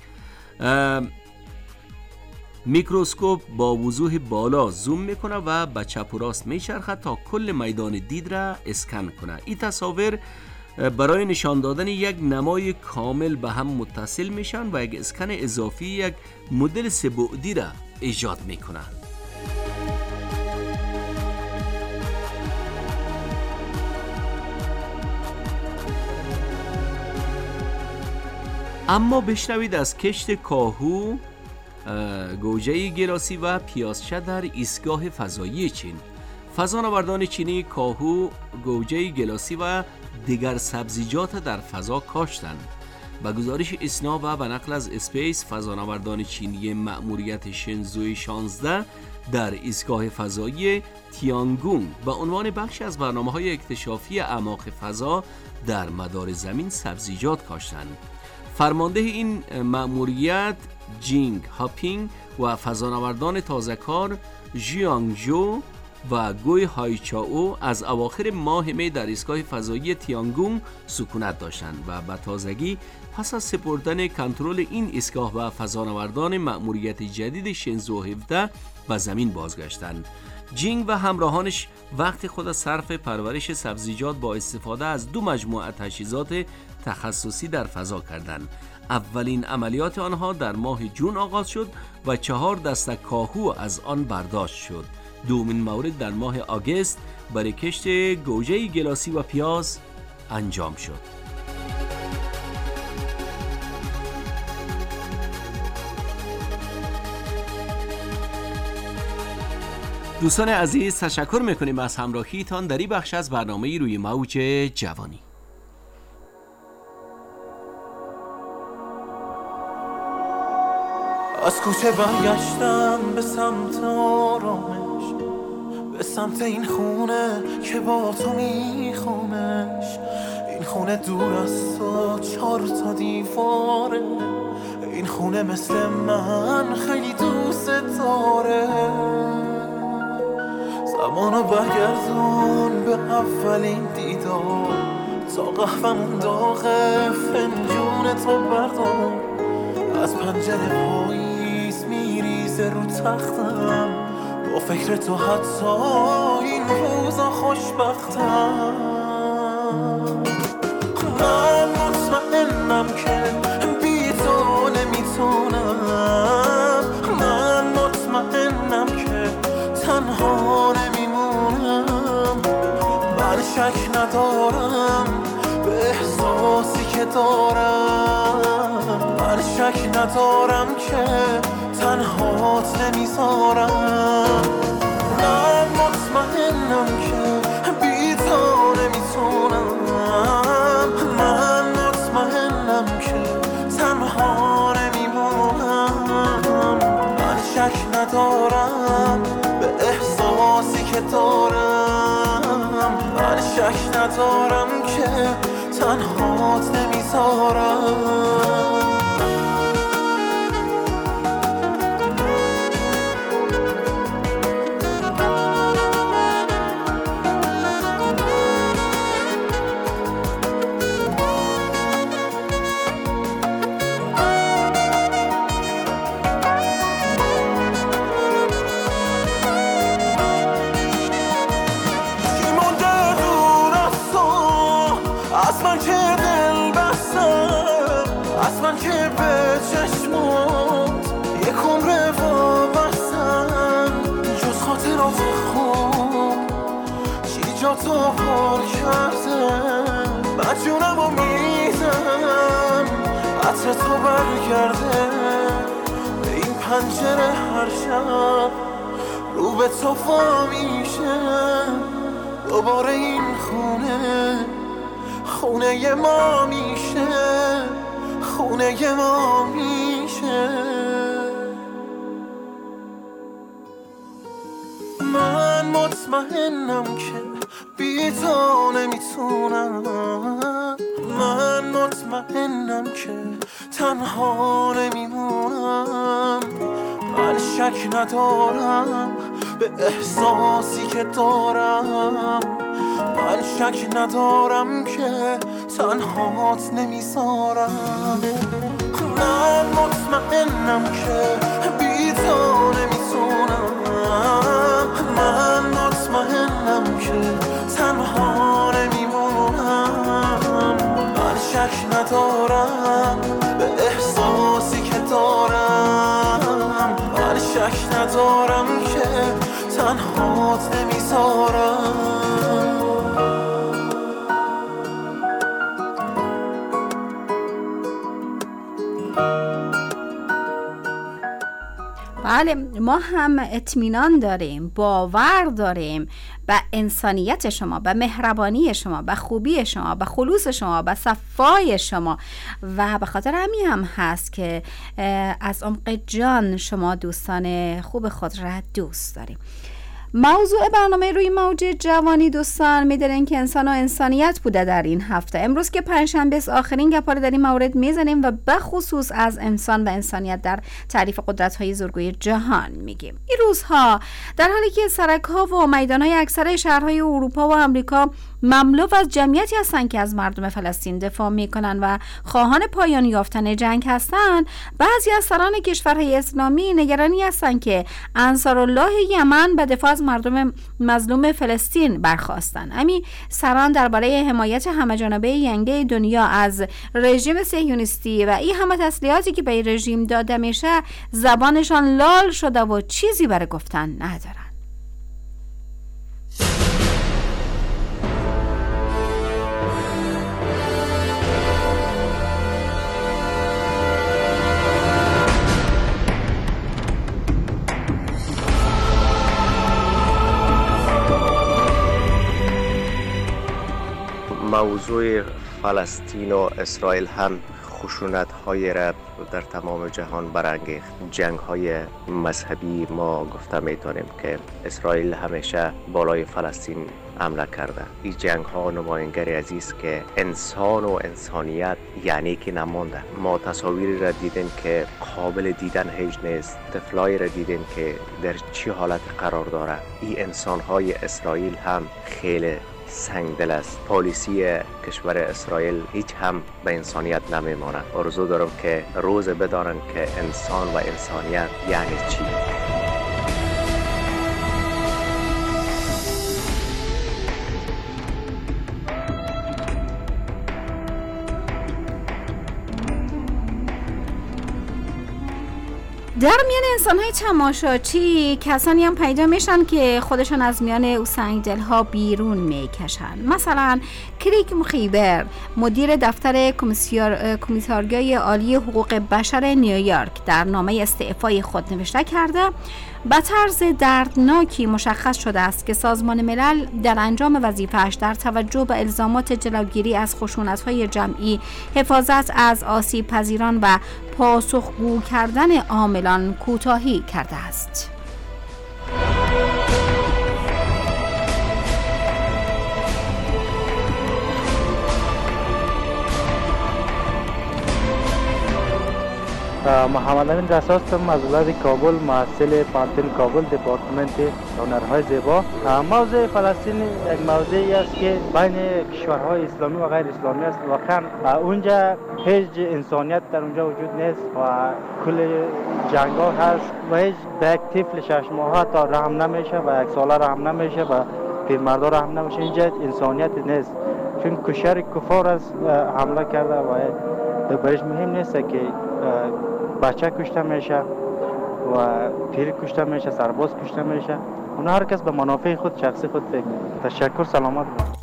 میکروسکوپ با وضوح بالا زوم میکنه و به چپ و راست میچرخه تا کل میدان دید را اسکن کنه. این تصاویر برای نشان دادن یک نمای کامل به هم متصل میشن و یک اسکن اضافی یک مدل سه بعدی را ایجاد میکنن. اما بشنوید از کشت کاهو، گوجه گیلاسی و پیازچه در ایستگاه فضایی چین. فضانوردان چینی کاهو، گوجه گیلاسی و دیگر سبزیجات در فضا کاشتند. به گزارش اسنا و به نقل از اسپیس، فضانوردان چینی مأموریت شنزوی شانزده در ایستگاه فضایی تیانگونگ به عنوان بخشی از برنامه‌های اکتشافی اعماق فضا در مدار زمین سبزیجات کاشتند. فرمانده این مأموریت جینگ هاپینگ و فضانوردان تازه‌کار ژیانگژو و گوی هایچائو از اواخر ماه می در ایستگاه فضایی تیانگونگ سکونت داشتند و به تازگی پس از سپردن کنترل این ایستگاه و فضانوردان مأموریت جدید شنزو هفده به زمین بازگشتند. جینگ و همراهانش وقت خود صرف پرورش سبزیجات با استفاده از دو مجموعه تجهیزات تخصصی در فضا کردند. اولین عملیات آنها در ماه جون آغاز شد و چهار دسته کاهو از آن برداشت شد. دومین مورد در ماه آگوست برای کشت گوجه گلاسی و پیاز انجام شد. دوستان عزیز، تشکر میکنیم از همراهیتان در این بخش از برنامه روی موج جوانی. از کوچه برگشتم به سمت آرامش، به سمت این خونه که با تو میخوامش. این خونه دور از تو چهار تا دیواره، این خونه مثل من خیلی دوست داره. زمانو برگردون به اولین دیدار، تا قهوه‌مون داغه فنجون تو بردار. از پنجره پاییز میریزه رو تختم، با فکر تو حتی این روزا خوشبختم. من مطمئنم که بی تو نمیتونم، من مطمئنم که تنها نمیمونم. من شک ندارم به احساسی که دارم، من شک ندارم که تنهات نمیذارم. من مطمئنم که بی تو نمیتونم، من مطمئنم که تنها نمیمونم. من شک ندارم به احساسی که دارم، من شک ندارم که تنهات نمیذارم. تو پر کردم، مجونمو میزم عطر تو برگرده به این پنجره. هر شب رو به تو وا میشه، دوباره این خونه خونه ما میشه، خونه ما میشه. من مطمئنم که بی تو نمیتونم، من مطمئنم که تنها نمیمونم. من شک ندارم به احساسی که دارم، من شک ندارم که تنهات نمیذارم. من مطمئنم که بی تو نمیتونم، من مطمئنم که تنها نمیمونم. من شک ندارم به احساسی که دارم، من شک ندارم که تنهات نمیذارم. بله، ما هم اطمینان داریم، باور داریم به انسانیت شما، به مهربانی شما، به خوبی شما، به خلوص شما، به صفای شما و به خاطر همین هم هست که از عمق جان شما دوستان خوب خود را دوست داریم. موضوع برنامه روی موج جوانی دوستان می‌دونین که انسان و انسانیت بوده در این هفته. امروز که پنجشنبه است، آخرین گپا رو در این مورد میزنیم و به خصوص از انسان و انسانیت در تعریف قدرت‌های زورگوی جهان میگیم. این روزها در حالی که سرک‌ها و میدان‌های اکثر شهرهای اروپا و آمریکا مملو از جمعیتی هستند که از مردم فلسطین دفاع میکنن و خواهان پایان یافتن جنگ هستند، بعضی از سران کشورهای اسلامی نگرانی هستند که انصارالله یمن به دفاع از مردم مظلوم فلسطین برخاستند. همین سران درباره حمایت همه‌جانبه ینگه دنیا از رژیم صهیونیستی و این همه تسلیحاتی که به رژیم داده میشه زبانشان لال شده و چیزی برای گفتن ندارن. موضوع فلسطین و اسرائیل هم خشونت های را در تمام جهان برانگیخت. جنگ های مذهبی ما گفته میتونیم که اسرائیل همیشه بالای فلسطین حمله کرده. این جنگ ها نمایانگری عزیز که انسان و انسانیت یعنی که نمانده. ما تصاویری را دیدیم که قابل دیدن هیچ نیست. طفلایی را دیدیم که در چه حالت قرار داره. این انسان های اسرائیل هم خیلی سنگدل است. پالیسی کشور اسرائیل هیچ هم به انسانیت نمیماند. آرزو دارم که روز بدانن که انسان و انسانیت یعنی چی. در میان انسان‌های تماشاچی کسانی هم پیدا میشن که خودشان از میان او سنگدل‌ها بیرون میکشن. مثلا کریک مخیبر، مدیر دفتر کمیساریای عالی حقوق بشر نیویورک، در نامه استعفای خود نوشته کرده به طرز دردناکی مشخص شده است که سازمان ملل در انجام وظیفه‌اش در توجه به الزامات جلوگیری از خشونت‌های جمعی، حفاظت از آسیب پذیران و پاسخگو کردن عاملان کوتاهی کرده است. محمد امین رسا هستم از ولایت کابل، محصل پانتون کابل، دپارتمنت هنرهای زیبا. موضوع فلسطین یک موضوعی است که بین کشورهای اسلامی و غیر اسلامی است. واقعا اونجا هیچ انسانیت در اونجا وجود نیست و کل جنگ ها هست و هیچ به یک طفل شش ماهه تا رحم نمیشه و یک ساله رحم نمیشه و پیرمردا رحم نمیشه. اینجا انسانیت نیست چون کشور کفار است حمله کرده و برش مهم نیست که بچه کشته میشه و پیر کشته میشه، سرباز کشته میشه. اونا هر کس به منافع خود شخصی خود فکر میکنه. تشکر، سلامت باشید.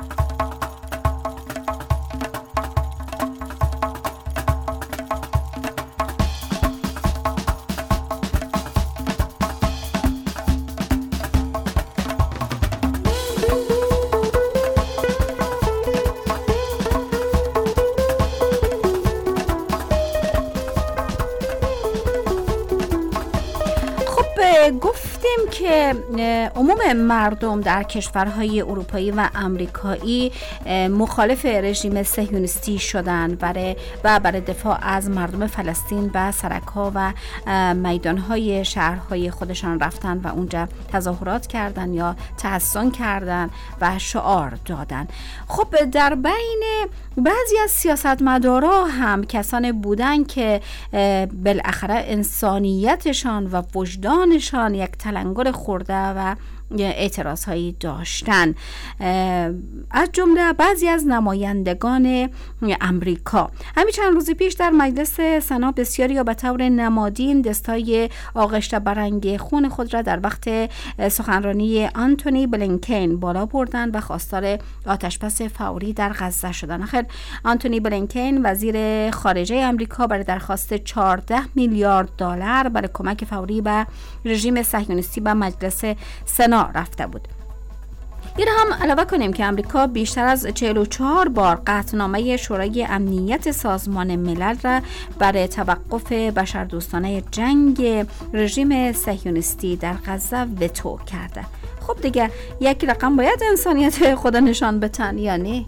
گفتیم که عموم مردم در کشورهای اروپایی و آمریکایی مخالف رژیم صهیونیستی شدند برای و برای دفاع از مردم فلسطین به سرک‌ها و میدان‌های شهرهای خودشان رفتن و اونجا تظاهرات کردن یا تحسن کردن و شعار دادن. خب در بین بعضی از سیاستمدارا هم کسانی بودن که بالاخره انسانیتشان و وجدانشان یک تلنگر خورده و اعتراض هایی داشتن، از جمله بعضی از نمایندگان امریکا. همین چند روز پیش در مجلس سنا بسیاری یا به طور نمادین دستای آغشته برنگ خون خود را در وقت سخنرانی آنتونی بلینکن بالا بردن و خواستار آتشبس فوری در غزه شدند. آخر آنتونی بلینکن وزیر خارجه امریکا برای درخواست چهارده میلیارد دلار برای کمک فوری به رژیم صهیونیستی به مجلس سنا رفته بود. این هم علاوه کنیم که امریکا بیشتر از چهل و چهار بار قطعنامه شورای امنیت سازمان ملل را برای توقف بشردوستانه جنگ رژیم صهیونیستی در غزه وتو کرده. خب دیگه یک رقم باید انسانیت خدا نشان بتن یا نه؟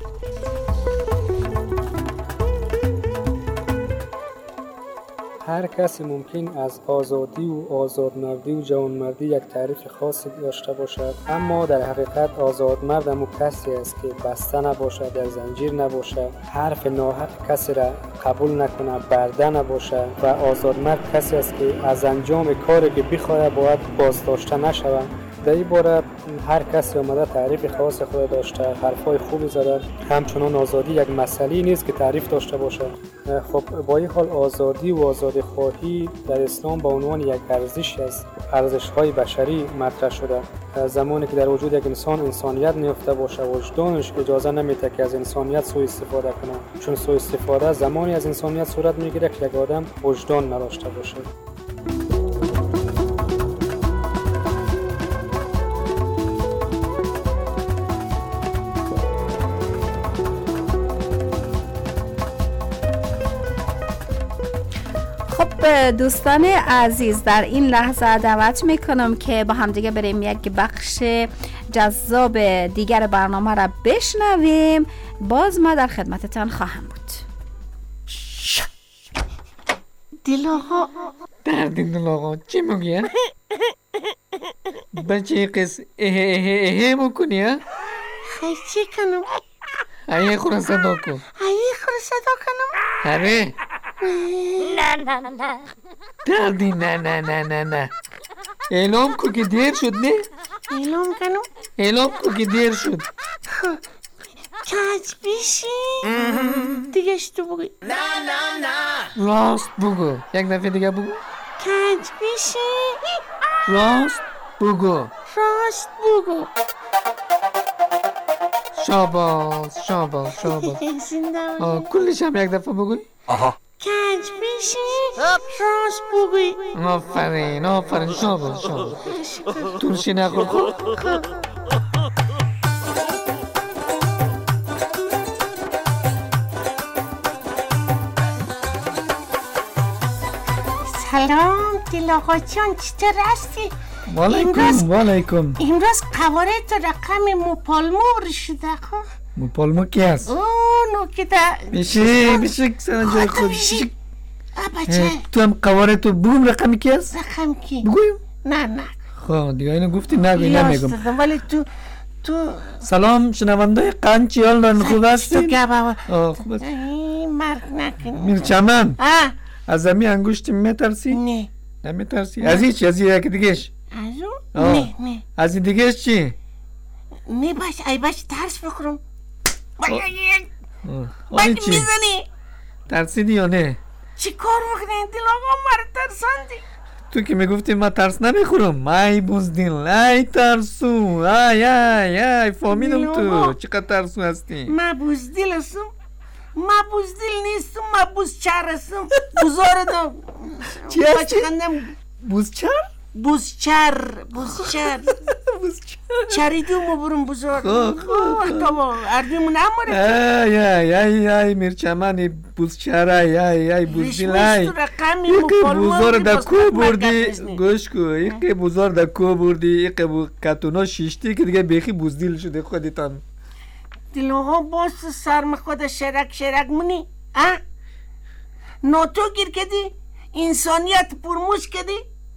هر کسی ممکن از آزادی و آزادمردی و جوانمردی یک تعریف خاصی داشته باشد، اما در حقیقت آزادمرد همون کسی است که بسته نباشد، در زنجیر نباشد، حرف ناحق کسی را قبول نکنه، برده نباشد. و آزادمرد کسی است که از انجام کاری که بخواهد باید بازداشته نشود. در این باره هر کسی آمده تعریف خاص خود داشته، حرفای خوبی زده. همچنان آزادی یک مسئله نیست که تعریف داشته باشه. خب با این حال آزادی و آزادی خواهی در اسلام به عنوان یک ارزش است، ارزش‌های بشری مطرح شده. زمانی که در وجود یک انسان انسانیت نیافته باشه، وجدانش اجازه نمیده که از انسانیت سوء استفاده کنه، چون سوء استفاده زمانی از انسانیت صورت میگیره که یک آدم وجدان نداشته باشه. دوستان عزیز، در این لحظه دعوت میکنم که با هم دیگه بریم یک بخش جذاب دیگر برنامه را بشنویم. باز ما در خدمتتان خواهم بود. دل آقا درد دل آقا چی میگی؟ بچه قص اه اه اه میکنی ها؟ خیلی چی کنم؟ ایه خورا صدا کن. ایه خورا صدا کنم؟ آره. نه نه نه دردی نه نه نه نه نه اعلام کو که دیر شد. نه اعلام کنم؟ اعلام کو که دیر شد. کج بیشی دیگه اشتو بگوی. نه نه نه راست بگو. یک دفعه دیگه بگو. کج بیشی راست بگو. راست بگو. شاباس شاباس شاباس. کلش هم یک دفعه بگوی. آها. کج بیشی راست بگوی. آفرین آفرین. شاباس شاباس. ترشی نخور. خب سلام دل آقا جان، چطور هستی؟ والایکم والایکم. امروز قواره تو رقم موپالمور شده. خب موپالمور کی هست؟ اوه نو که در بیشه بیشه سنان جای خود بیشه. بچه تو هم قواره تو بگم رقمی کی هست؟ رقم کی؟ بگویم؟ نه نه خب دیگه اینو گفتی نگوی نمیگم. یاستدم ولی تو تو سلام شنونده قنچی حال دارن خوب هستین؟ تو گبا خوب هست. مرگ نکن میرچمن از امی انگوشتی میترسی؟ نه نمیترسی؟ از هیچ؟ از یکی دیگهش؟ از اون؟ نه نه از این دیگهش چی؟ نه باش ای باش ترس بخورم. باید میزنی؟ ترسیدی یا نه؟ چی کار میکنی دل آقا مرا ترساندی؟ تو که میگفتی ما ترس نمیخورم. ای بزدیل ای ترسو ای ای ای فهمیدم تو چقدر ترسو هستی. ما بزدیل هستم؟ ما بزدیل نیستم، ما بزچر هستم. بزاردم چی هستی؟ بزچر؟ بزچر بزچر چریدومو برم بزار. تا اردیمو نماره. ای ای ای ای میرچمنی بزچر ای ای ای بزدیل ای ایقی بزار دکو بردی. گوش کو ایقی بزار دکو بردی. ایقی کتونا شیشتی که دیگه بیخی بزدیل شده خودتان. دل آقا باز سرم خود شرک شرک مونی اه؟ ناتو گیر کدی؟ انسانیت پرموش کدی؟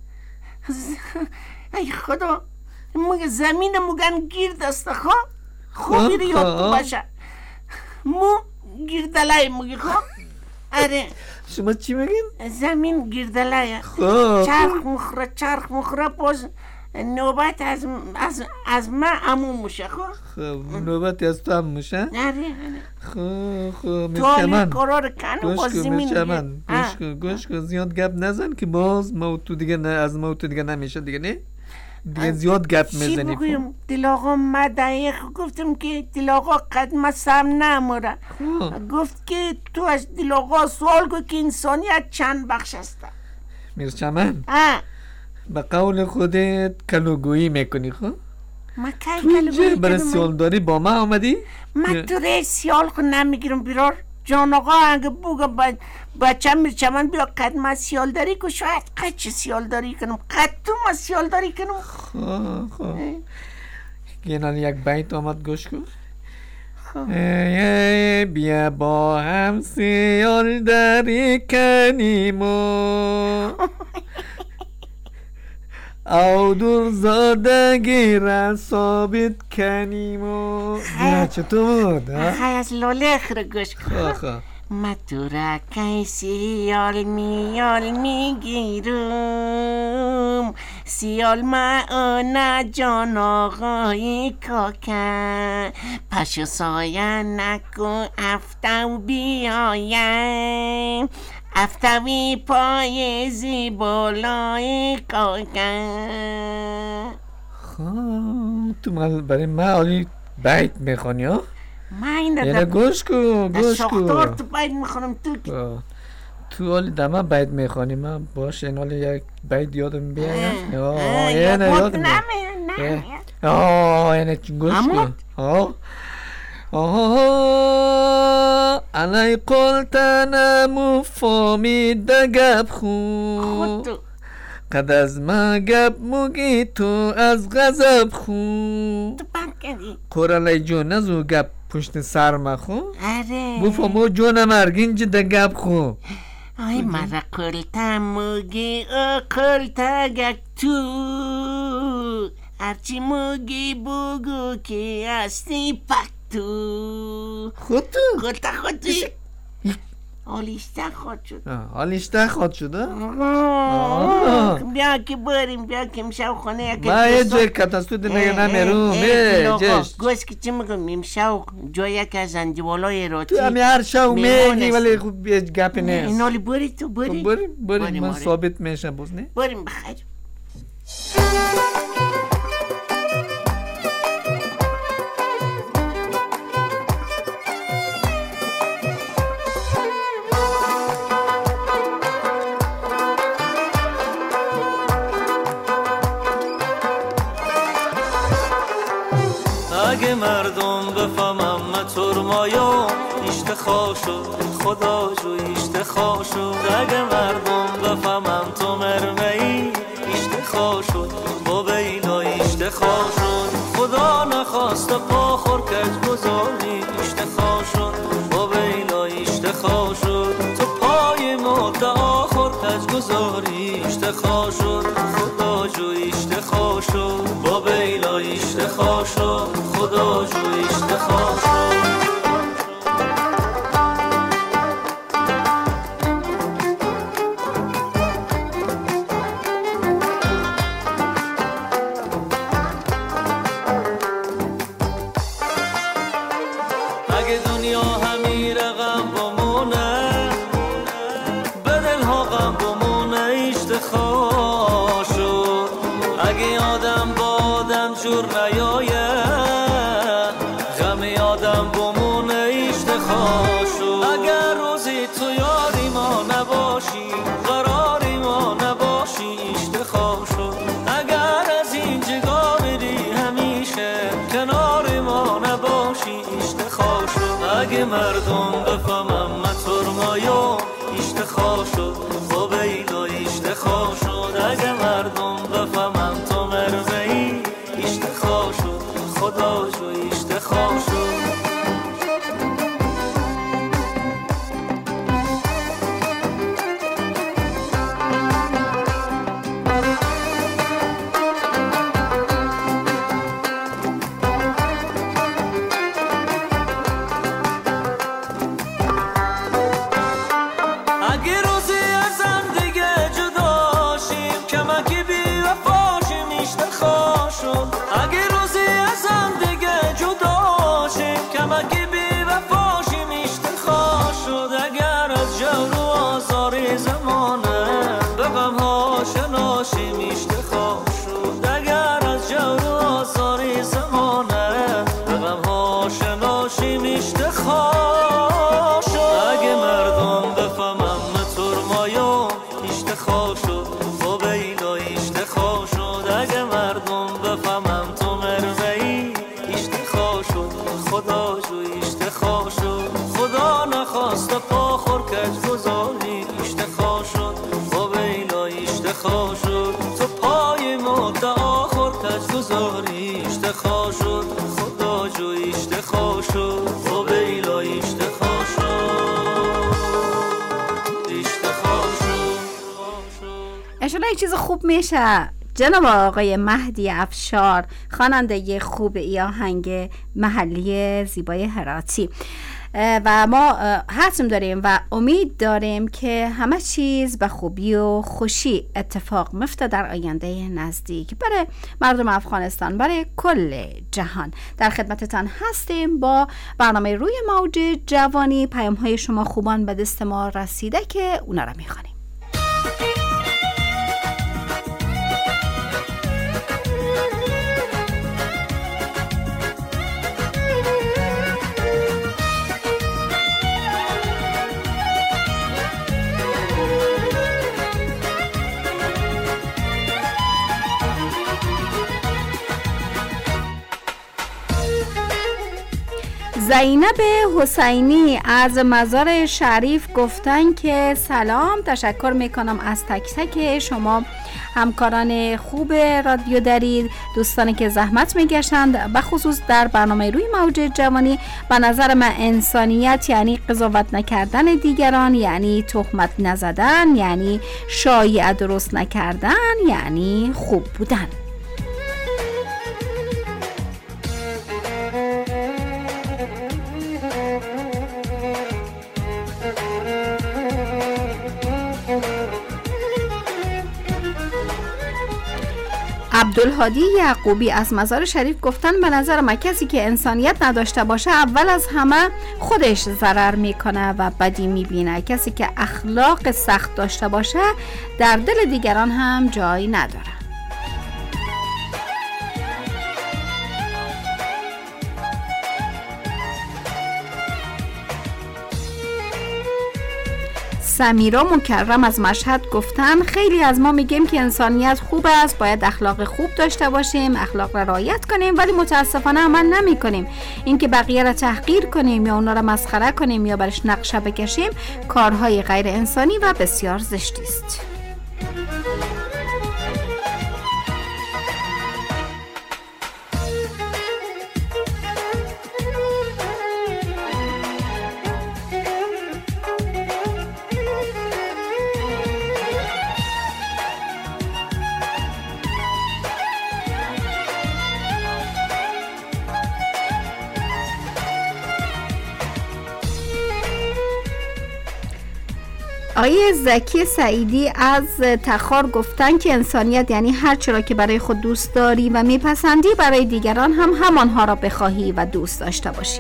ای خدا مگه زمین مگن گیر دسته خواه؟ خوبی رو یاد تو باشه مو گیردلای مگی خواه؟ اره شما چی میگین؟ زمین گیردلای خواه چرخ مخوره چرخ مخوره باز نوبت از از از من عموم میشه. خب خب نوبت از تو هم میشه؟ نه خب خب تو حالی قرار کنو با زمین گوش کن گوش کن زیاد گپ نزن که باز ما تو دیگه نه از ما تو دیگه نمیشه دیگه نه دیگه زیاد گپ میزنی. چی بگویم دل آقا مدعی گفتم که دل آقا قدم سم نموره. گفت که تو از دل آقا سوال کن که انسانیت چند بخش است. میرچمن به قول خودت کلوگویی میکنی. خب ما کی تو اینجا برای کلوگویی سیالداری با ما آمدی؟ من تو ره سیال خود نمیگیرم بیرار جان آقا اگه بگم بچه میرچمن بیا قد ما سیالداری که شاید قد چه سیالداری کنم قد تو ما سیالداری کنم. خواه خواه یه نال یک بیت آمد گوش کن. ای ای بیا با هم سیالداری کنیم و او دور زادگی را ثابت کنیم و نه چطور بود؟ خیلی از لاله خره گوش کن. خواه خواه ما تو را که سیال میال میگیرم سیال ما اونا جان آقای کاکن پشو سایه نکن افتو بیایم افتوی پای زیبالای کاکن. خب تو برای ما عالی بیت میخوانی ها؟ من این یعنی گوش کن گوش کن شاختار تو بیت میخونم تو تو حالی دمه بیت میخوانی من باش این حالی یک بیت یادم بیاید آه یعنی یادم بیاید آه یعنی گوش کن آه آه علی قلتنم فامید گب خود قد از ما گب مگی تو از غضب خود قرالای جون نزو گب پشت سر مخو اره بفهمو جون مرگینج ده گب خو آی مرا قلتا مگی او قلتا گک تو هرچی مگی بگو که هستی پک تو خود تو قلتا خود تو آلیشته خود شد آلیشته خود شده؟ بیا که بریم بیا که امشب خانه ما یه جای کتاستود نگه نمیرون جشت گوش که چی میگم امشب جای یک از اندیوالای راتی تو همی هر شو میگی ولی خوب گپ نیست اینالی بری تو بری بریم بریم من ثابت میشم باز نه بریم بخیر اگه مردم بفهمم من ترمایم اشتخوا شد خدا جو اشتخوا شد اگه مردم بفهمم تو مرمهی اشتخوا شد با بیلا اشتخوا شد خدا نخواست پا خور کج گذاری اشتخوا شد با بیلا اشتخوا شد تو پای مدعا خور کج گذاری اشتخوا شد خدا جو اشتخوا شد با بیلا اشتخوا شد خدا جو اشتخوا شد اگه دنیا همی رقم بمونه به دلها غم بمونه اشتخوا شد اگه آدم با آدم جور نیایه غم آدم بمونه جور و آزاری زمانه به غم ها شناشی میشته خواه شد اگر از جور و آزاری زمانه به غم ها شناشی میشته خواه شد اگه مردم بفهمم ترمایو ایشته خواه شد و بیلا ایشته خواه شد اگه مردم بفهمم تو مروهی ایشته خواه شد خدا جو ایشته خواه شد خدا نخواست پا خور کج گذاری ایشته خواه شد و بیلا ایشته خواه شد تو پای مدعا خور کج گذاری ایشته خواه شد خدا جو ایشته خواه شد و بیلا ایشته خواه شد ایشته خواه شد انشالله یه چیز خوب میشه. جناب آقای مهدی افشار، خواننده خوب ای آهنگ محلی زیبای هراتی، و ما حتم داریم و امید داریم که همه چیز به خوبی و خوشی اتفاق میفته در آینده نزدیک برای مردم افغانستان، برای کل جهان. در خدمتتان هستیم با برنامه روی موج جوانی. پیام های شما خوبان به دست ما رسیده که اونا را میخوانیم. زینب حسینی از مزار شریف گفتن که سلام، تشکر میکنم از تک تک شما همکاران خوب رادیو دری، دوستانی که زحمت میکشند به خصوص در برنامه روی موج جوانی. به نظر من انسانیت یعنی قضاوت نکردن دیگران، یعنی تهمت نزدن، یعنی شایعه درست نکردن، یعنی خوب بودن. عبدالهادی یعقوبی از مزار شریف گفتن به نظر من کسی که انسانیت نداشته باشه اول از همه خودش ضرر میکنه و بدی میبینه. کسی که اخلاق سخت داشته باشه در دل دیگران هم جایی نداره. سمیرا مکرم از مشهد گفتن خیلی از ما میگیم که انسانیت خوب است، باید اخلاق خوب داشته باشیم، اخلاق را رعایت کنیم، ولی متاسفانه عمل نمی کنیم. این که بقیه را تحقیر کنیم یا اونا را مسخره کنیم یا برش نقشه بکشیم کارهای غیر انسانی و بسیار زشتی است. آقای زکی سعیدی از تخار گفتن که انسانیت یعنی هر چرا که برای خود دوست داری و میپسندی برای دیگران هم همانها را بخواهی و دوست داشته باشی.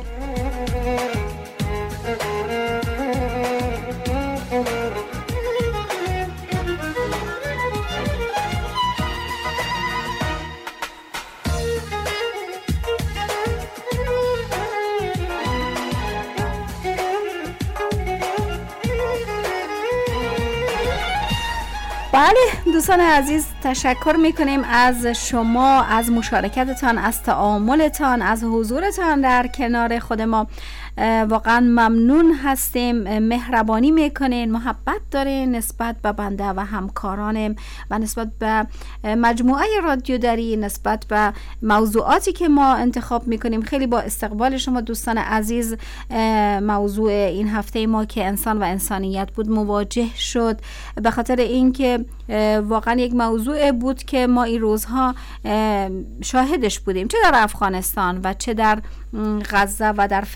بله دوستان عزیز، تشکر میکنیم از شما، از مشارکتتان، از تعاملتان، از حضورتان در کنار خود ما. واقعا ممنون هستیم. مهربانی میکنین، محبت دارین نسبت به بنده و همکارانم و نسبت به مجموعه رادیو دری، نسبت به موضوعاتی که ما انتخاب میکنیم. خیلی با استقبال شما دوستان عزیز موضوع این هفته ما که انسان و انسانیت بود مواجه شد، به خاطر اینکه واقعا یک موضوع بود که ما این روزها شاهدش بودیم، چه در افغانستان و چه در غزه و در فلسطین.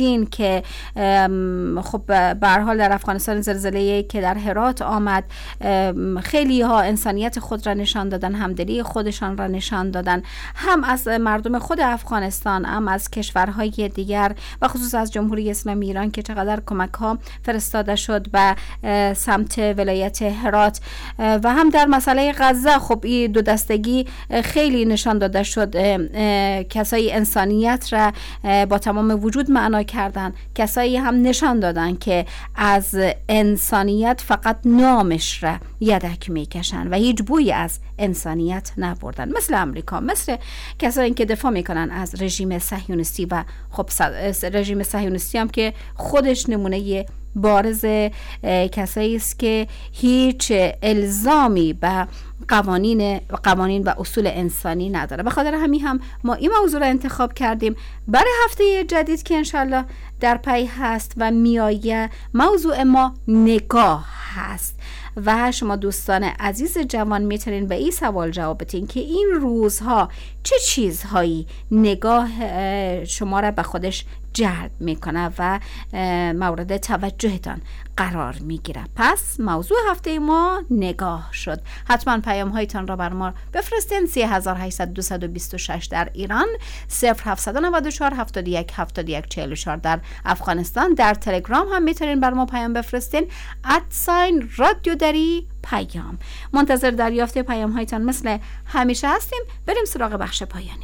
فلسطین که خب به هر حال در افغانستان زلزله‌ای که در هرات آمد خیلی ها انسانیت خود را نشان دادن، همدلی خودشان را نشان دادن، هم از مردم خود افغانستان هم از کشورهای دیگر و خصوص از جمهوری اسلامی ایران که چقدر کمک ها فرستاده شد به سمت ولایت هرات و هم در مسئله غزه. خب این دو دستگی خیلی نشان داده شد، کسایی انسانیت را با تمام وجود معنا کردن، کسایی هم نشان دادن که از انسانیت فقط نامش را یدک میکشن و هیچ بوی از انسانیت نبردن، مثل امریکا، مثل کسایی که دفاع میکنن از رژیم صهیونیستی و خب رژیم صهیونیستی هم که خودش نمونه بارز کسایی است که هیچ الزامی به قوانین قوانین و اصول انسانی نداره. به خاطر همین هم ما این موضوع را انتخاب کردیم برای هفته جدید که انشالله در پی هست و میایه. موضوع ما نگاه هست و شما دوستان عزیز جوان میتونین به این سوال جواب بدین که این روزها چه چیزهایی نگاه شما را به خودش جلب میکنه و مورد توجهتان قرار میگیره. پس موضوع هفته ما نگاه شد. حتما پیام هایتان را بر ما بفرستین. سه هزار و هشتصد و بیست و شش در ایران، صفر هفتصد و نود و چهار هفتاد و یک هفتاد و یک چهل و چهار در افغانستان. در تلگرام هم میتونین بر ما پیام بفرستین، ادساین رادیو دری پیام. منتظر دریافت پیام هایتان مثل همیشه هستیم. بریم سراغ بخش پایانی.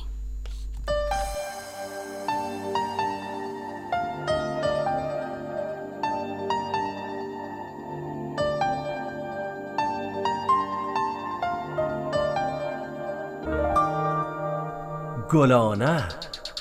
گلانه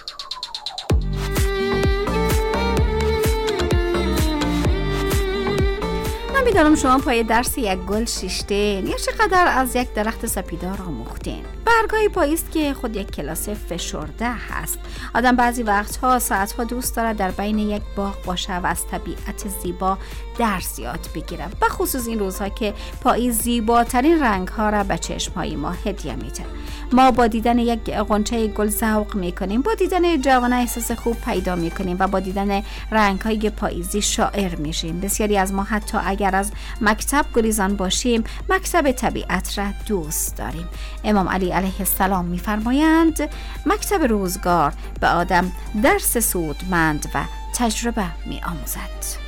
من میدانم شما پای درس یک گل شیشتین یا چقدر از یک درخت سپیدار آموختین. برگای پاییست که خود یک کلاس فشرده هست. آدم بعضی وقتها ساعتها دوست داره در بین یک باغ باشه و از طبیعت زیبا درس یاد بگیره، و خصوص این روزها که پاییز زیباترین رنگها را به چشمهای ما هدیه میده. ما با دیدن یک غنچه گل ذوق میکنیم، با دیدن جوانه احساس خوب پیدا میکنیم و با دیدن رنگهای پاییزی شاعر میشیم. بسیاری از ما حتی اگر از مکتب گریزان باشیم، مکتب طبیعت را دوست داریم. امام علی علیه السلام میفرمایند مکتب روزگار به آدم درس سودمند و تجربه میآموزد.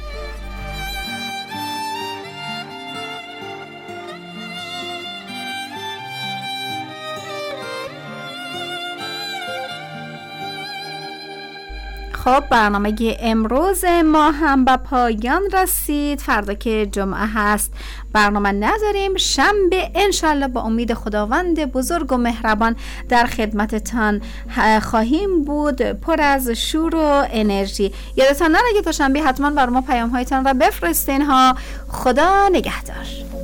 خب برنامه امروز ما هم به پایان رسید. فردا که جمعه هست برنامه نداریم. شنبه انشالله با امید خداوند بزرگ و مهربان در خدمتتان خواهیم بود، پر از شور و انرژی. یادتان نره که تا شنبه حتما بر ما پیام هایتان را بفرستین ها. خدا نگهدار.